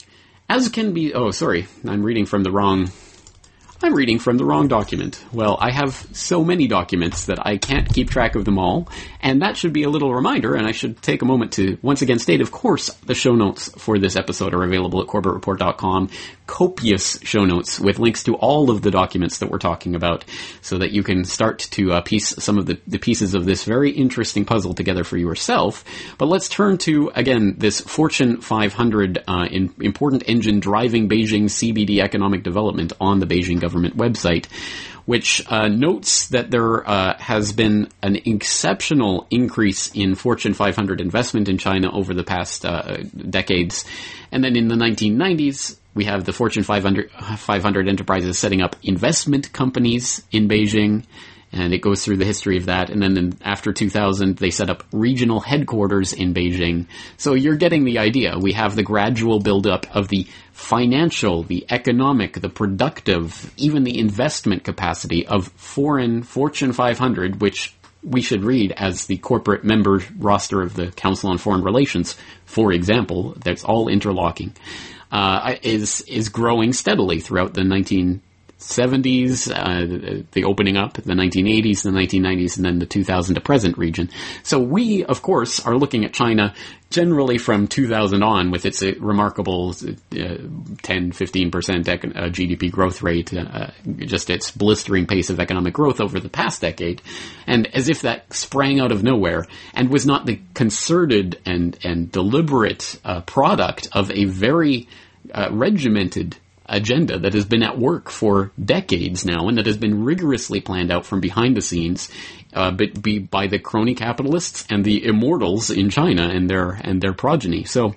As can be... Oh, sorry. I'm reading from the wrong... I'm reading from the wrong document. Well, I have so many documents that I can't keep track of them all, and that should be a little reminder, and I should take a moment to once again state, of course, the show notes for this episode are available at corbett report dot com. Copious show notes with links to all of the documents that we're talking about, so that you can start to uh, piece some of the, the pieces of this very interesting puzzle together for yourself. But let's turn to, again, this Fortune five hundred uh, in, important engine driving Beijing C B D economic development on the Beijing government website, which uh, notes that there uh, has been an exceptional increase in Fortune five hundred investment in China over the past uh, decades. And then in the nineteen nineties, we have the Fortune five hundred, five hundred enterprises setting up investment companies in Beijing, and it goes through the history of that. And then in, after two thousand, they set up regional headquarters in Beijing. So you're getting the idea. We have the gradual buildup of the financial, the economic, the productive, even the investment capacity of foreign Fortune five hundred, which we should read as the corporate member roster of the Council on Foreign Relations, for example. That's all interlocking. Uh, is is growing steadily throughout the nineteen seventies, uh, the opening up, the nineteen eighties, the nineteen nineties, and then the two thousand to present region. So we, of course, are looking at China generally from two thousand on with its uh, remarkable uh, ten, fifteen percent ec- uh, G D P growth rate, uh, just its blistering pace of economic growth over the past decade. And as if that sprang out of nowhere and was not the concerted and, and deliberate uh, product of a very uh, regimented agenda that has been at work for decades now and that has been rigorously planned out from behind the scenes uh, but be by the crony capitalists and the immortals in China and their and their progeny. So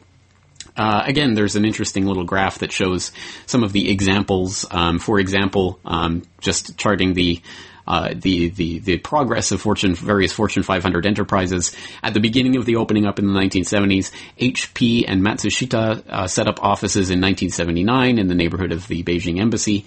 uh, again, there's an interesting little graph that shows some of the examples. Um, for example, um, just charting the Uh, the, the, the progress of Fortune, various Fortune five hundred enterprises. At the beginning of the opening up in the nineteen seventies, H P and Matsushita uh, set up offices in nineteen seventy-nine in the neighborhood of the Beijing embassy.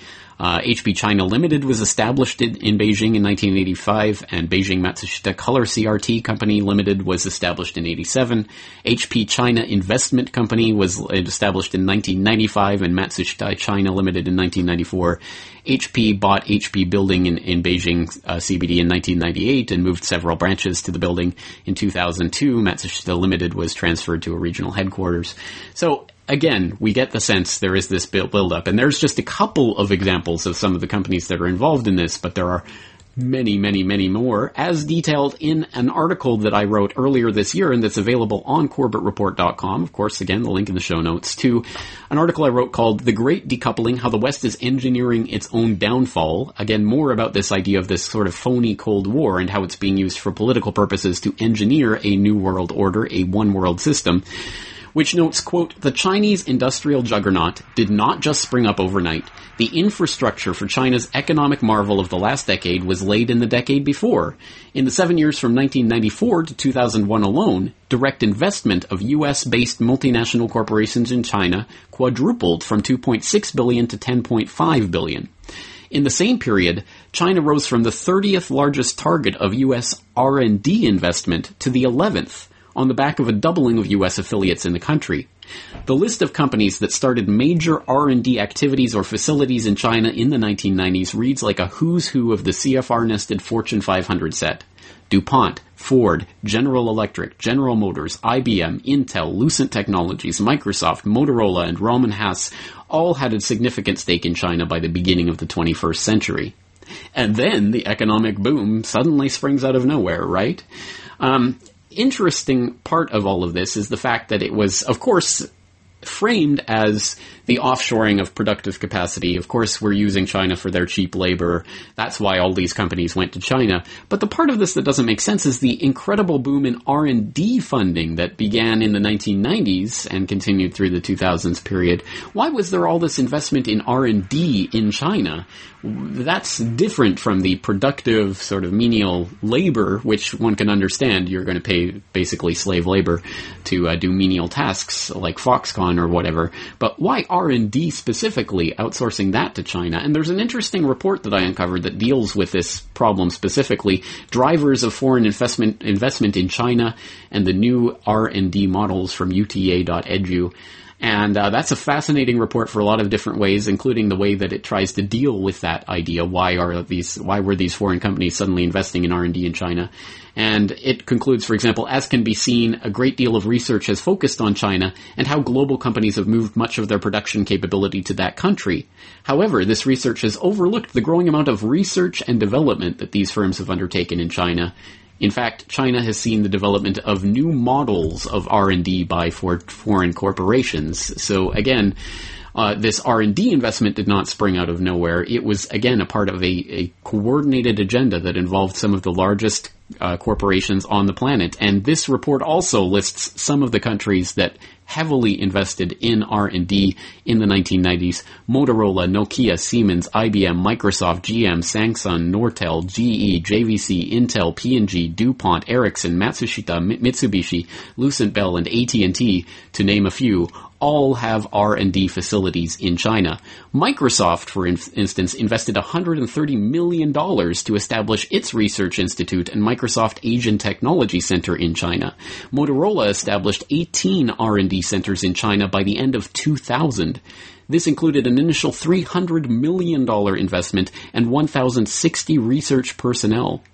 Uh, H P China Limited was established in, in Beijing in nineteen eighty-five, and Beijing Matsushita Color C R T Company Limited was established in eighty-seven. H P China Investment Company was established in nineteen ninety-five, and Matsushita China Limited in nineteen ninety-four. H P bought H P Building in, in Beijing uh, C B D in nineteen ninety-eight and moved several branches to the building. In two thousand two, Matsushita Limited was transferred to a regional headquarters. So, again, we get the sense there is this build-up, and there's just a couple of examples of some of the companies that are involved in this, but there are many, many, many more, as detailed in an article that I wrote earlier this year and that's available on Corbett Report dot com. Of course, again, the link in the show notes to an article I wrote called The Great Decoupling, How the West is Engineering Its Own Downfall. Again, more about this idea of this sort of phony Cold War and how it's being used for political purposes to engineer a new world order, a one world system, which notes, quote, the Chinese industrial juggernaut did not just spring up overnight. The infrastructure for China's economic marvel of the last decade was laid in the decade before. In the seven years from nineteen ninety-four to two thousand one alone, direct investment of U S-based multinational corporations in China quadrupled from two point six billion dollars to ten point five billion dollars. In the same period, China rose from the thirtieth largest target of U S R and D investment to the eleventh, on the back of a doubling of U S affiliates in the country. The list of companies that started major R and D activities or facilities in China in the nineteen nineties reads like a who's who of the C F R-nested Fortune five hundred set. DuPont, Ford, General Electric, General Motors, I B M, Intel, Lucent Technologies, Microsoft, Motorola, and Rohm and Haas all had a significant stake in China by the beginning of the twenty-first century. And then the economic boom suddenly springs out of nowhere, right? Um... Interesting part of all of this is the fact that it was, of course, framed as the offshoring of productive capacity. Of course, we're using China for their cheap labor. That's why all these companies went to China. But the part of this that doesn't make sense is the incredible boom in R and D funding that began in the nineteen nineties and continued through the two thousands period. Why was there all this investment in R and D in China? That's different from the productive sort of menial labor, which one can understand. You're going to pay basically slave labor to uh, do menial tasks like Foxconn or whatever. But why R and D specifically, outsourcing that to China? And there's an interesting report that I uncovered that deals with this problem specifically, drivers of foreign investment investment in China and the new R and D models from U T A dot edu. And uh, that's a fascinating report for a lot of different ways, including the way that it tries to deal with that idea. Why are these? Why were these foreign companies suddenly investing in R and D in China? And it concludes, for example, as can be seen, a great deal of research has focused on China and how global companies have moved much of their production capability to that country. However, this research has overlooked the growing amount of research and development that these firms have undertaken in China. In fact, China has seen the development of new models of R and D by for foreign corporations. So again, uh, this R and D investment did not spring out of nowhere. It was, again, a part of a, a coordinated agenda that involved some of the largest uh, corporations on the planet. And this report also lists some of the countries that heavily invested in R and D in the nineteen nineties. Motorola, Nokia, Siemens, I B M, Microsoft, G M, Samsung, Nortel, G E, J V C, Intel, P and G, DuPont, Ericsson, Matsushita, Mitsubishi, Lucent Bell, and A T and T, to name a few, all have R and D facilities in China. Microsoft, for in- instance, invested one hundred thirty million dollars to establish its research institute and Microsoft Asian Technology Center in China. Motorola established eighteen R and D centers in China by the end of two thousand. This included an initial three hundred million dollars investment and one thousand sixty research personnel,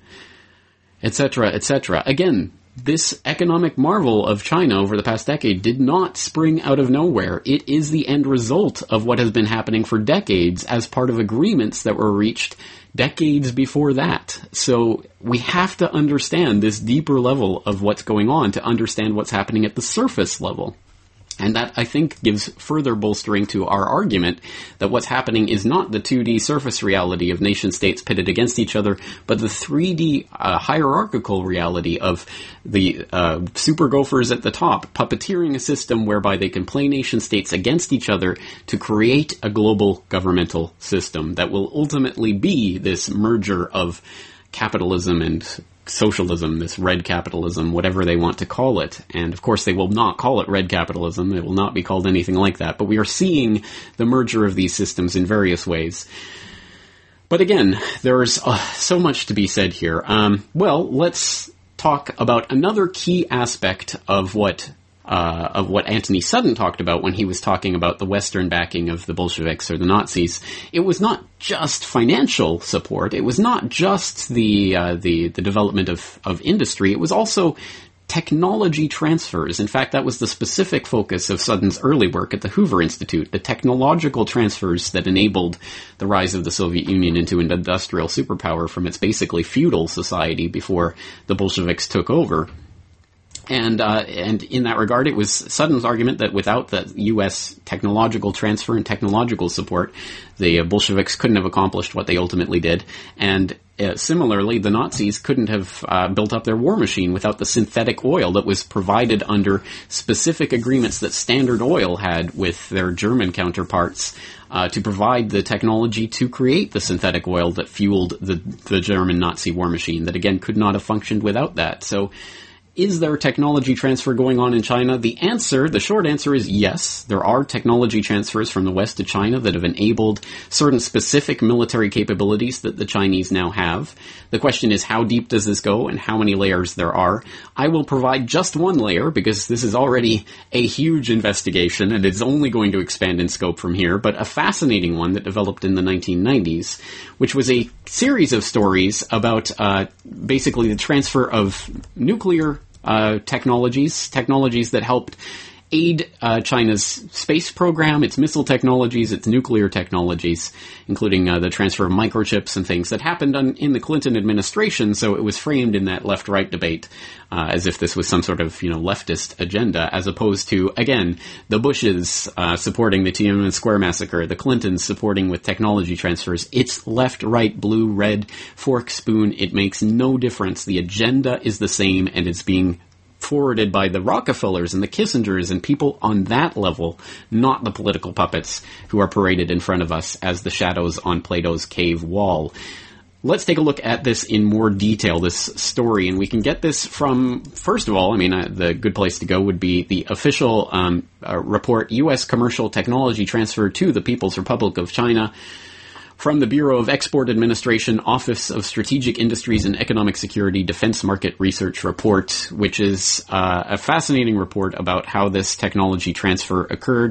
et cetera, et cetera. Again, this economic marvel of China over the past decade did not spring out of nowhere. It is the end result of what has been happening for decades as part of agreements that were reached decades before that. So we have to understand this deeper level of what's going on to understand what's happening at the surface level. And that, I think, gives further bolstering to our argument that what's happening is not the two D surface reality of nation-states pitted against each other, but the three D uh, hierarchical reality of the uh, super gophers at the top, puppeteering a system whereby they can play nation-states against each other to create a global governmental system that will ultimately be this merger of capitalism and socialism, this red capitalism, whatever they want to call it. And of course they will not call it red capitalism. It will not be called anything like that. But we are seeing the merger of these systems in various ways. But again, there's uh, so much to be said here. Um, well, let's talk about another key aspect of what uh, of what Anthony Sutton talked about when he was talking about the Western backing of the Bolsheviks or the Nazis. It was not just financial support. It was not just the uh, the the development of of industry. It was also technology transfers. In fact, that was the specific focus of Sutton's early work at the Hoover Institute, the technological transfers that enabled the rise of the Soviet Union into an industrial superpower from its basically feudal society before the Bolsheviks took over. And uh, and in that regard, it was Sutton's argument that without the U S technological transfer and technological support, the Bolsheviks couldn't have accomplished what they ultimately did. And uh, similarly, the Nazis couldn't have uh, built up their war machine without the synthetic oil that was provided under specific agreements that Standard Oil had with their German counterparts uh, to provide the technology to create the synthetic oil that fueled the, the German Nazi war machine that, again, could not have functioned without that. So, is there technology transfer going on in China? The answer, the short answer is yes. There are technology transfers from the West to China that have enabled certain specific military capabilities that the Chinese now have. The question is, how deep does this go and how many layers there are? I will provide just one layer because this is already a huge investigation and it's only going to expand in scope from here, but a fascinating one that developed in the nineteen nineties, which was a series of stories about uh, basically the transfer of nuclear Uh, technologies, technologies that helped aid uh, China's space program, its missile technologies, its nuclear technologies, including uh, the transfer of microchips and things that happened on, in the Clinton administration. So it was framed in that left-right debate uh, as if this was some sort of, you know, leftist agenda, as opposed to, again, the Bushes uh, supporting the Tiananmen Square massacre, the Clintons supporting with technology transfers. It's left, right, blue, red, fork, spoon. It makes no difference. The agenda is the same, and it's being forwarded by the Rockefellers and the Kissingers and people on that level, not the political puppets who are paraded in front of us as the shadows on Plato's cave wall. Let's take a look at this in more detail, this story, and we can get this from, first of all, I mean, uh, the good place to go would be the official um, uh, report, U S Commercial Technology Transfer to the People's Republic of China, from the Bureau of Export Administration, Office of Strategic Industries and Economic Security Defense Market Research Report, which is uh, a fascinating report about how this technology transfer occurred.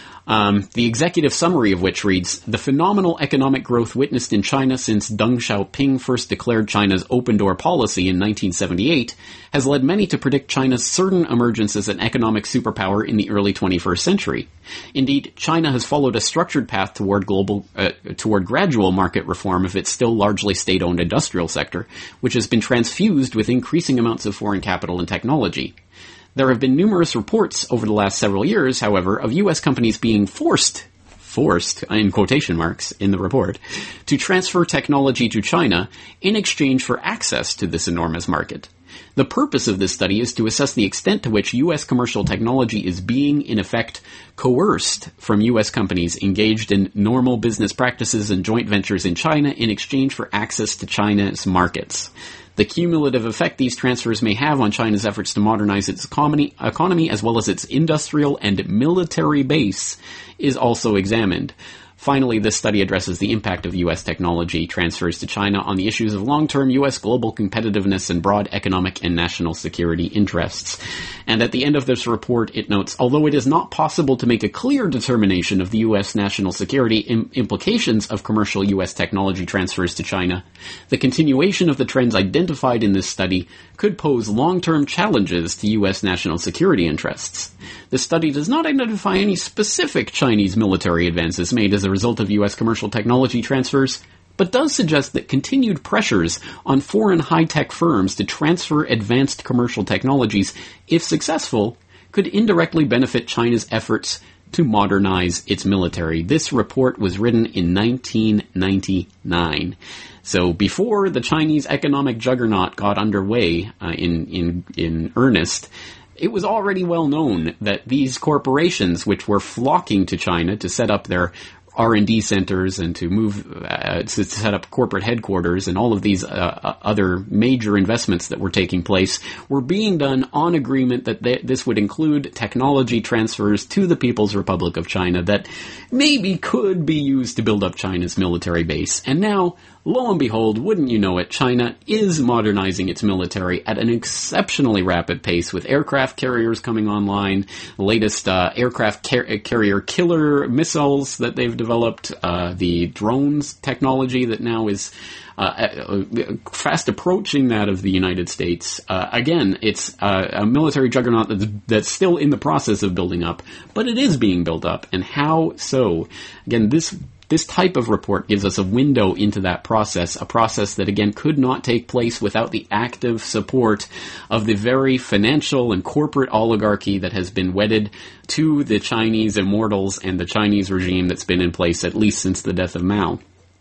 Um, the executive summary of which reads, the phenomenal economic growth witnessed in China since Deng Xiaoping first declared China's open door policy in nineteen seventy-eight has led many to predict China's certain emergence as an economic superpower in the early twenty-first century. Indeed, China has followed a structured path toward global, uh, toward gradual market reform of its still largely state-owned industrial sector, which has been transfused with increasing amounts of foreign capital and technology. There have been numerous reports over the last several years, however, of U S companies being forced, forced, in quotation marks, in the report, to transfer technology to China in exchange for access to this enormous market. The purpose of this study is to assess the extent to which U S commercial technology is being, in effect, coerced from U S companies engaged in normal business practices and joint ventures in China in exchange for access to China's markets. The cumulative effect these transfers may have on China's efforts to modernize its economy, economy as well as its industrial and military base is also examined. Finally, this study addresses the impact of U S technology transfers to China on the issues of long-term U S global competitiveness and broad economic and national security interests. And at the end of this report, it notes, although it is not possible to make a clear determination of the U S national security im- implications of commercial U S technology transfers to China, the continuation of the trends identified in this study could pose long-term challenges to U S national security interests. The study does not identify any specific Chinese military advances made as a result of U S commercial technology transfers, but does suggest that continued pressures on foreign high-tech firms to transfer advanced commercial technologies, if successful, could indirectly benefit China's efforts to modernize its military. This report was written in nineteen ninety-nine. So before the Chinese economic juggernaut got underway uh, in, in, in earnest, it was already well known that these corporations, which were flocking to China to set up their R and D centers and to move, uh, to set up corporate headquarters and all of these uh, other major investments that were taking place were being done on agreement that they, this would include technology transfers to the People's Republic of China that maybe could be used to build up China's military base. And now, lo and behold, wouldn't you know it, China is modernizing its military at an exceptionally rapid pace with aircraft carriers coming online, the latest uh, aircraft car- carrier killer missiles that they've developed, uh, the drones technology that now is uh, fast approaching that of the United States. Uh, again, it's uh, a military juggernaut that's, that's still in the process of building up, but it is being built up. And how so? Again, this This type of report gives us a window into that process, a process that, again, could not take place without the active support of the very financial and corporate oligarchy that has been wedded to the Chinese immortals and the Chinese regime that's been in place at least since the death of Mao.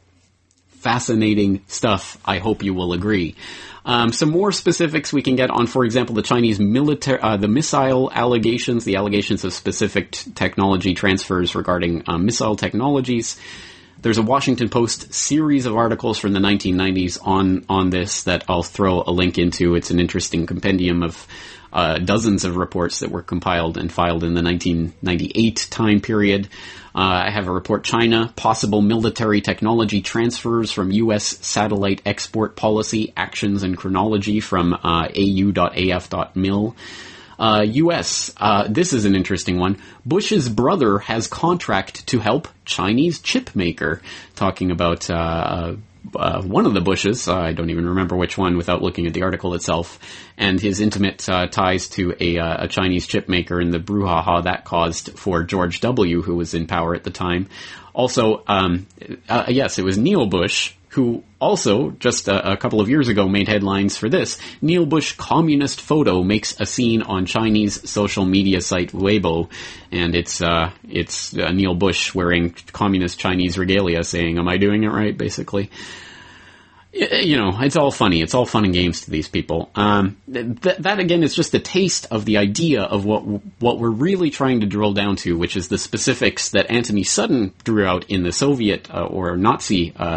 Fascinating stuff, I hope you will agree. Um, some more specifics we can get on, for example, the Chinese military, uh, the missile allegations, the allegations of specific t- technology transfers regarding um, missile technologies. There's a Washington Post series of articles from the nineteen nineties on, on this that I'll throw a link into. It's an interesting compendium of uh, dozens of reports that were compiled and filed in the nineteen ninety-eight time period. Uh, I have a report, China, possible military technology transfers from U S satellite export policy, actions and chronology from uh, A U dot A F dot mil. Uh, U S, uh, this is an interesting one. Bush's brother has contract to help Chinese chip maker. Talking about uh, uh, one of the Bushes, uh, I don't even remember which one without looking at the article itself, and his intimate uh, ties to a, uh, a Chinese chip maker and the brouhaha that caused for George W., who was in power at the time. Also, um, uh, yes, it was Neil Bush, who also, just a, a couple of years ago, made headlines for this. Neil Bush communist photo makes a scene on Chinese social media site Weibo, and it's uh, it's uh, Neil Bush wearing communist Chinese regalia saying, "Am I doing it right?" basically. You know, it's all funny. It's all fun and games to these people. Um, th- that, again, is just a taste of the idea of what what we're really trying to drill down to, which is the specifics that Anthony Sutton drew out in the Soviet uh, or Nazi uh,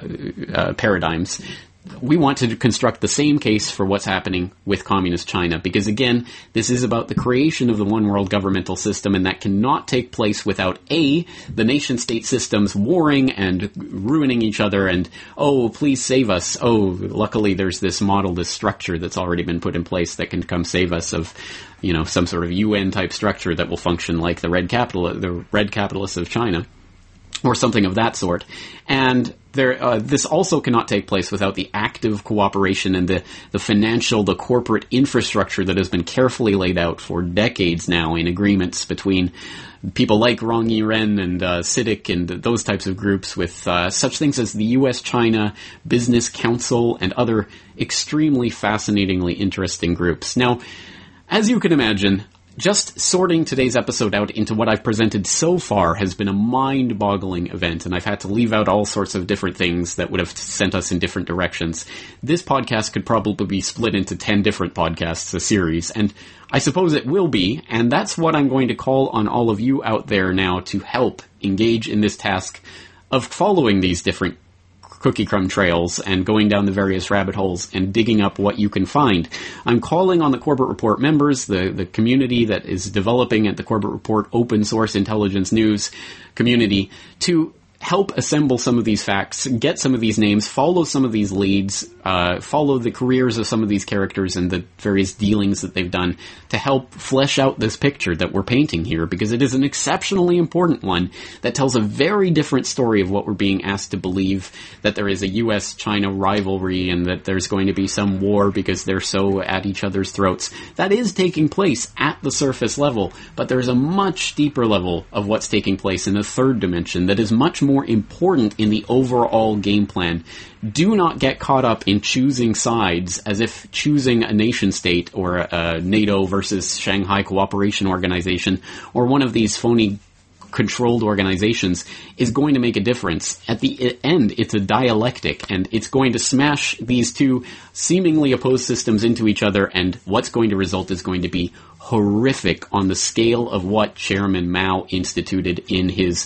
uh, paradigms. We want to construct the same case for what's happening with communist China, because, again, this is about the creation of the one world governmental system, and that cannot take place without, A, the nation-state systems warring and ruining each other, and, oh, please save us. Oh, luckily there's this model, this structure that's already been put in place that can come save us of, you know, some sort of U N-type structure that will function like the red capital, the red capitalists of China, or something of that sort. And there, uh, this also cannot take place without the active cooperation and the, the financial, the corporate infrastructure that has been carefully laid out for decades now in agreements between people like Rong Yiren and uh, CITIC and those types of groups with uh, such things as the U S China Business Council and other extremely fascinatingly interesting groups. Now, as you can imagine, just sorting today's episode out into what I've presented so far has been a mind-boggling event, and I've had to leave out all sorts of different things that would have sent us in different directions. This podcast could probably be split into ten different podcasts, a series, and I suppose it will be, and that's what I'm going to call on all of you out there now to help engage in this task of following these different cookie crumb trails and going down the various rabbit holes and digging up what you can find. I'm calling on the Corbett Report members, the, the community that is developing at the Corbett Report open source intelligence news community, to help assemble some of these facts, get some of these names, follow some of these leads, uh, follow the careers of some of these characters and the various dealings that they've done to help flesh out this picture that we're painting here, because it is an exceptionally important one that tells a very different story of what we're being asked to believe, that there is a U S China rivalry and that there's going to be some war because they're so at each other's throats. That is taking place at the surface level, but there's a much deeper level of what's taking place in a third dimension that is much more more important in the overall game plan. Do not get caught up in choosing sides as if choosing a nation state or a NATO versus Shanghai Cooperation Organization or one of these phony controlled organizations is going to make a difference. At the end, it's a dialectic, and it's going to smash these two seemingly opposed systems into each other, and what's going to result is going to be horrific on the scale of what Chairman Mao instituted in his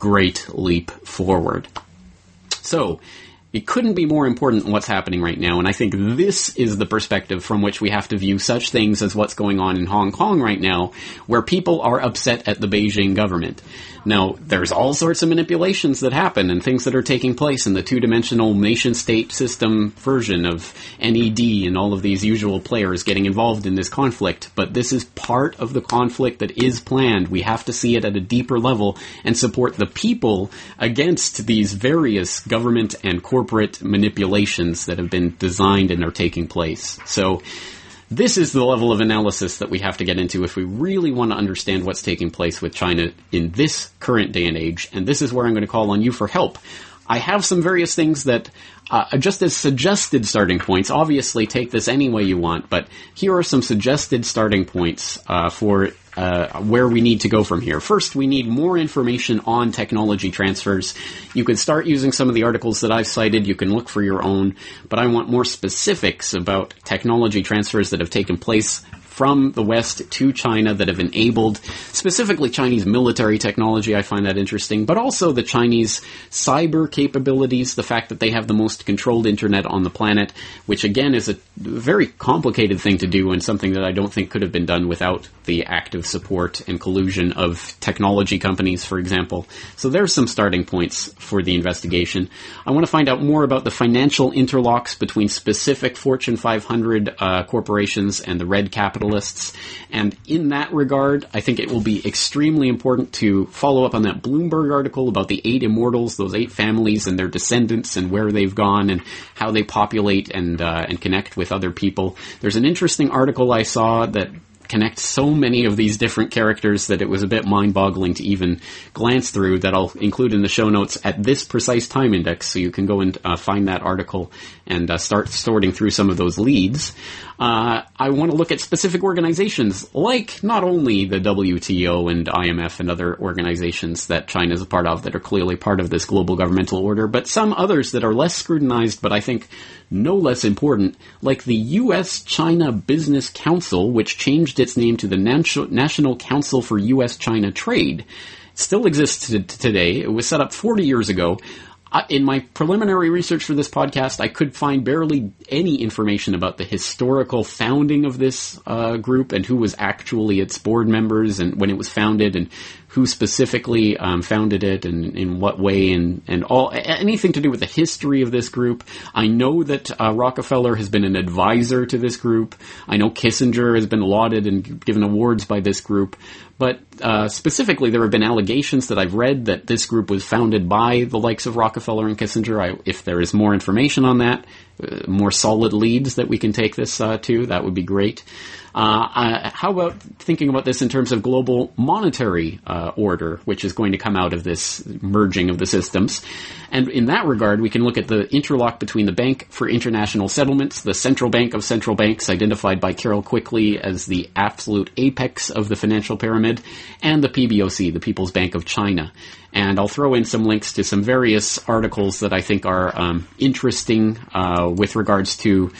great leap forward. So, it couldn't be more important what's happening right now, and I think this is the perspective from which we have to view such things as what's going on in Hong Kong right now, where people are upset at the Beijing government. Now, there's all sorts of manipulations that happen and things that are taking place in the two-dimensional nation-state system version of N E D and all of these usual players getting involved in this conflict, but this is part of the conflict that is planned. We have to see it at a deeper level and support the people against these various government and corporate manipulations that have been designed and are taking place. So, this is the level of analysis that we have to get into if we really want to understand what's taking place with China in this current day and age, and this is where I'm going to call on you for help. I have some various things that, uh, just as suggested starting points, obviously take this any way you want, but here are some suggested starting points uh, for uh, where we need to go from here. First, we need more information on technology transfers. You can start using some of the articles that I've cited. You can look for your own, but I want more specifics about technology transfers that have taken place from the West to China that have enabled specifically Chinese military technology. I find that interesting, but also the Chinese cyber capabilities, the fact that they have the most controlled internet on the planet, which again is a very complicated thing to do and something that I don't think could have been done without the active support and collusion of technology companies, for example. So there's some starting points for the investigation. I want to find out more about the financial interlocks between specific Fortune five hundred uh, corporations and the red capital capitalists. And in that regard, I think it will be extremely important to follow up on that Bloomberg article about the eight immortals, those eight families and their descendants and where they've gone and how they populate and uh, and connect with other people. There's an interesting article I saw that connects so many of these different characters that it was a bit mind-boggling to even glance through, that I'll include in the show notes at this precise time index, so you can go and uh, find that article and uh, start sorting through some of those leads. Uh, I want to look at specific organizations, like not only the W T O and I M F and other organizations that China is a part of that are clearly part of this global governmental order, but some others that are less scrutinized, but I think no less important, like the U S China Business Council, which changed its name to the National Council for U S China Trade. It still exists t- today. It was set up forty years ago. Uh, in my preliminary research for this podcast, I could find barely any information about the historical founding of this uh, group and who was actually its board members and when it was founded and who specifically um, founded it and in what way and, and all anything to do with the history of this group. I know that uh, Rockefeller has been an advisor to this group. I know Kissinger has been lauded and given awards by this group. But uh, specifically, there have been allegations that I've read that this group was founded by the likes of Rockefeller and Kissinger. I, if there is more information on that, uh, more solid leads that we can take this uh, to, that would be great. Uh, uh, how about thinking about this in terms of global monetary uh, order, which is going to come out of this merging of the systems? And in that regard, we can look at the interlock between the Bank for International Settlements, the central bank of central banks, identified by Carol Quickly as the absolute apex of the financial pyramid, and the P B O C, the People's Bank of China. And I'll throw in some links to some various articles that I think are um, interesting uh, with regards to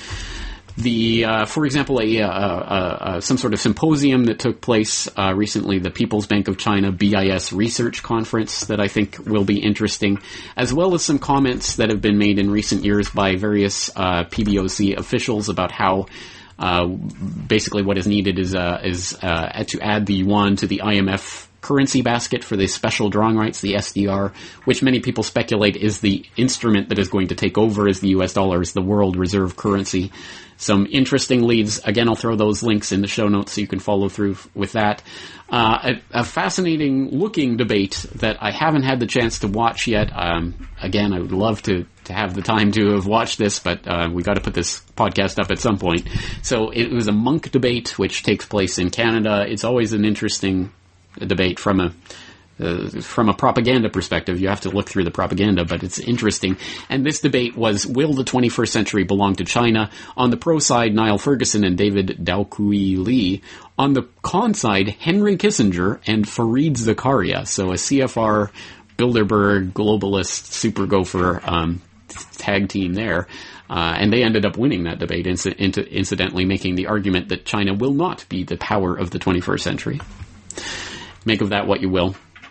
The, uh, for example, a, uh, uh, uh, some sort of symposium that took place uh, recently, the People's Bank of China B I S Research Conference, that I think will be interesting, as well as some comments that have been made in recent years by various uh, P B O C officials about how uh, basically what is needed is uh, is uh, to add the yuan to the I M F currency basket for the special drawing rights, the S D R, which many people speculate is the instrument that is going to take over as the U S dollar as the world reserve currency. Some interesting leads. Again, I'll throw those links in the show notes so you can follow through with that. Uh, a, a fascinating looking debate that I haven't had the chance to watch yet. Um, again, I would love to, to have the time to have watched this, but uh, we got to put this podcast up at some point. So it was a monk debate, which takes place in Canada. It's always an interesting debate from a Uh, from a propaganda perspective. You have to look through the propaganda, but it's interesting. And this debate was, will the twenty-first century belong to China? On the pro side, Niall Ferguson and David Daokui Lee. On the con side, Henry Kissinger and Fareed Zakaria. So a C F R, Bilderberg, globalist, super gopher um, tag team there. Uh, and they ended up winning that debate, inc- inc- incidentally making the argument that China will not be the power of the twenty-first century. Make of that what you will.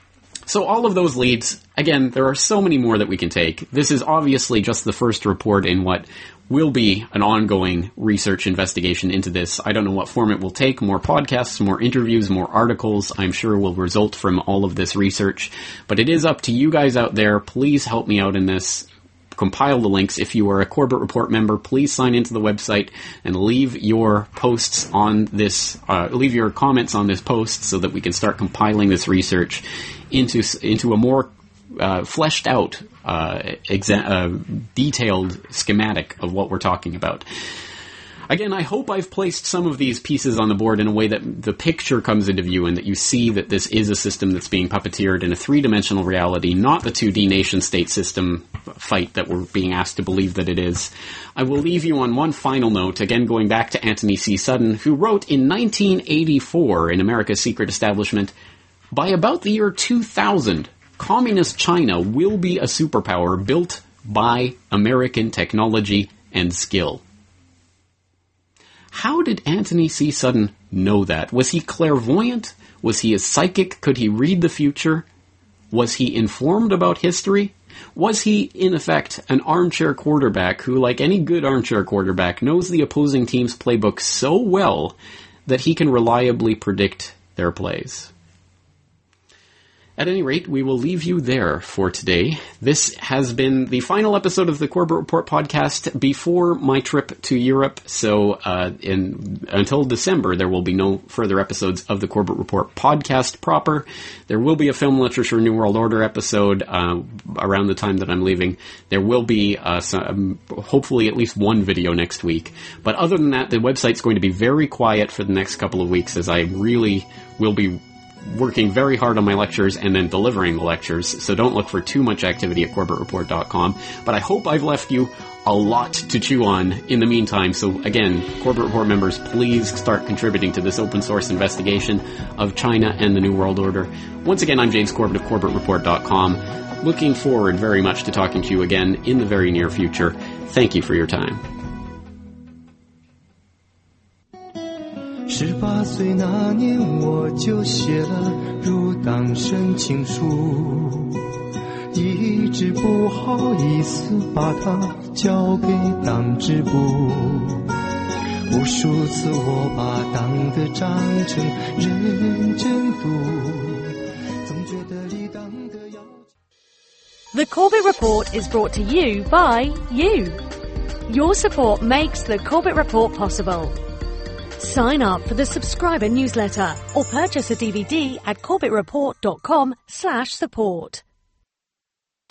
So all of those leads, again, there are so many more that we can take. This is obviously just the first report in what will be an ongoing research investigation into this. I don't know what form it will take. More podcasts, more interviews, more articles, I'm sure will result from all of this research. But it is up to you guys out there. Please help me out in this. Compile the links. If you are a Corbett Report member, please sign into the website and leave your posts on this, uh, leave your comments on this post so that we can start compiling this research into into a more uh, fleshed out, uh, exa- uh, detailed schematic of what we're talking about. Again, I hope I've placed some of these pieces on the board in a way that the picture comes into view and that you see that this is a system that's being puppeteered in a three-dimensional reality, not the two D nation-state system fight that we're being asked to believe that it is. I will leave you on one final note, again going back to Anthony C. Sutton, who wrote in nineteen eighty-four in America's Secret Establishment, by about the year two thousand, Communist China will be a superpower built by American technology and skill. How did Anthony C. Sutton know that? Was he clairvoyant? Was he a psychic? Could he read the future? Was he informed about history? Was he, in effect, an armchair quarterback who, like any good armchair quarterback, knows the opposing team's playbook so well that he can reliably predict their plays? At any rate, we will leave you there for today. This has been the final episode of the Corbett Report podcast before my trip to Europe. So uh, in, until December, there will be no further episodes of the Corbett Report podcast proper. There will be a Film Literature New World Order episode uh, around the time that I'm leaving. There will be uh, some, hopefully at least one video next week. But other than that, the website's going to be very quiet for the next couple of weeks as I really will be working very hard on my lectures and then delivering the lectures, so don't look for too much activity at Corbett Report dot com. But I hope I've left you a lot to chew on in the meantime. So again, Corbett Report members, please start contributing to this open source investigation of China and the New World Order. Once again, I'm James Corbett of Corbett Report dot com. Looking forward very much to talking to you again in the very near future. Thank you for your time. 十八岁那年我就写了入党申请书，一直不好意思把它交给党支部，无数次我把党的章程认真读，总觉得离党的要求。 The Corbett Report is brought to you by you. Your support makes the Corbett Report possible. Sign up for the subscriber newsletter or purchase a D V D at corbett report dot com slash support.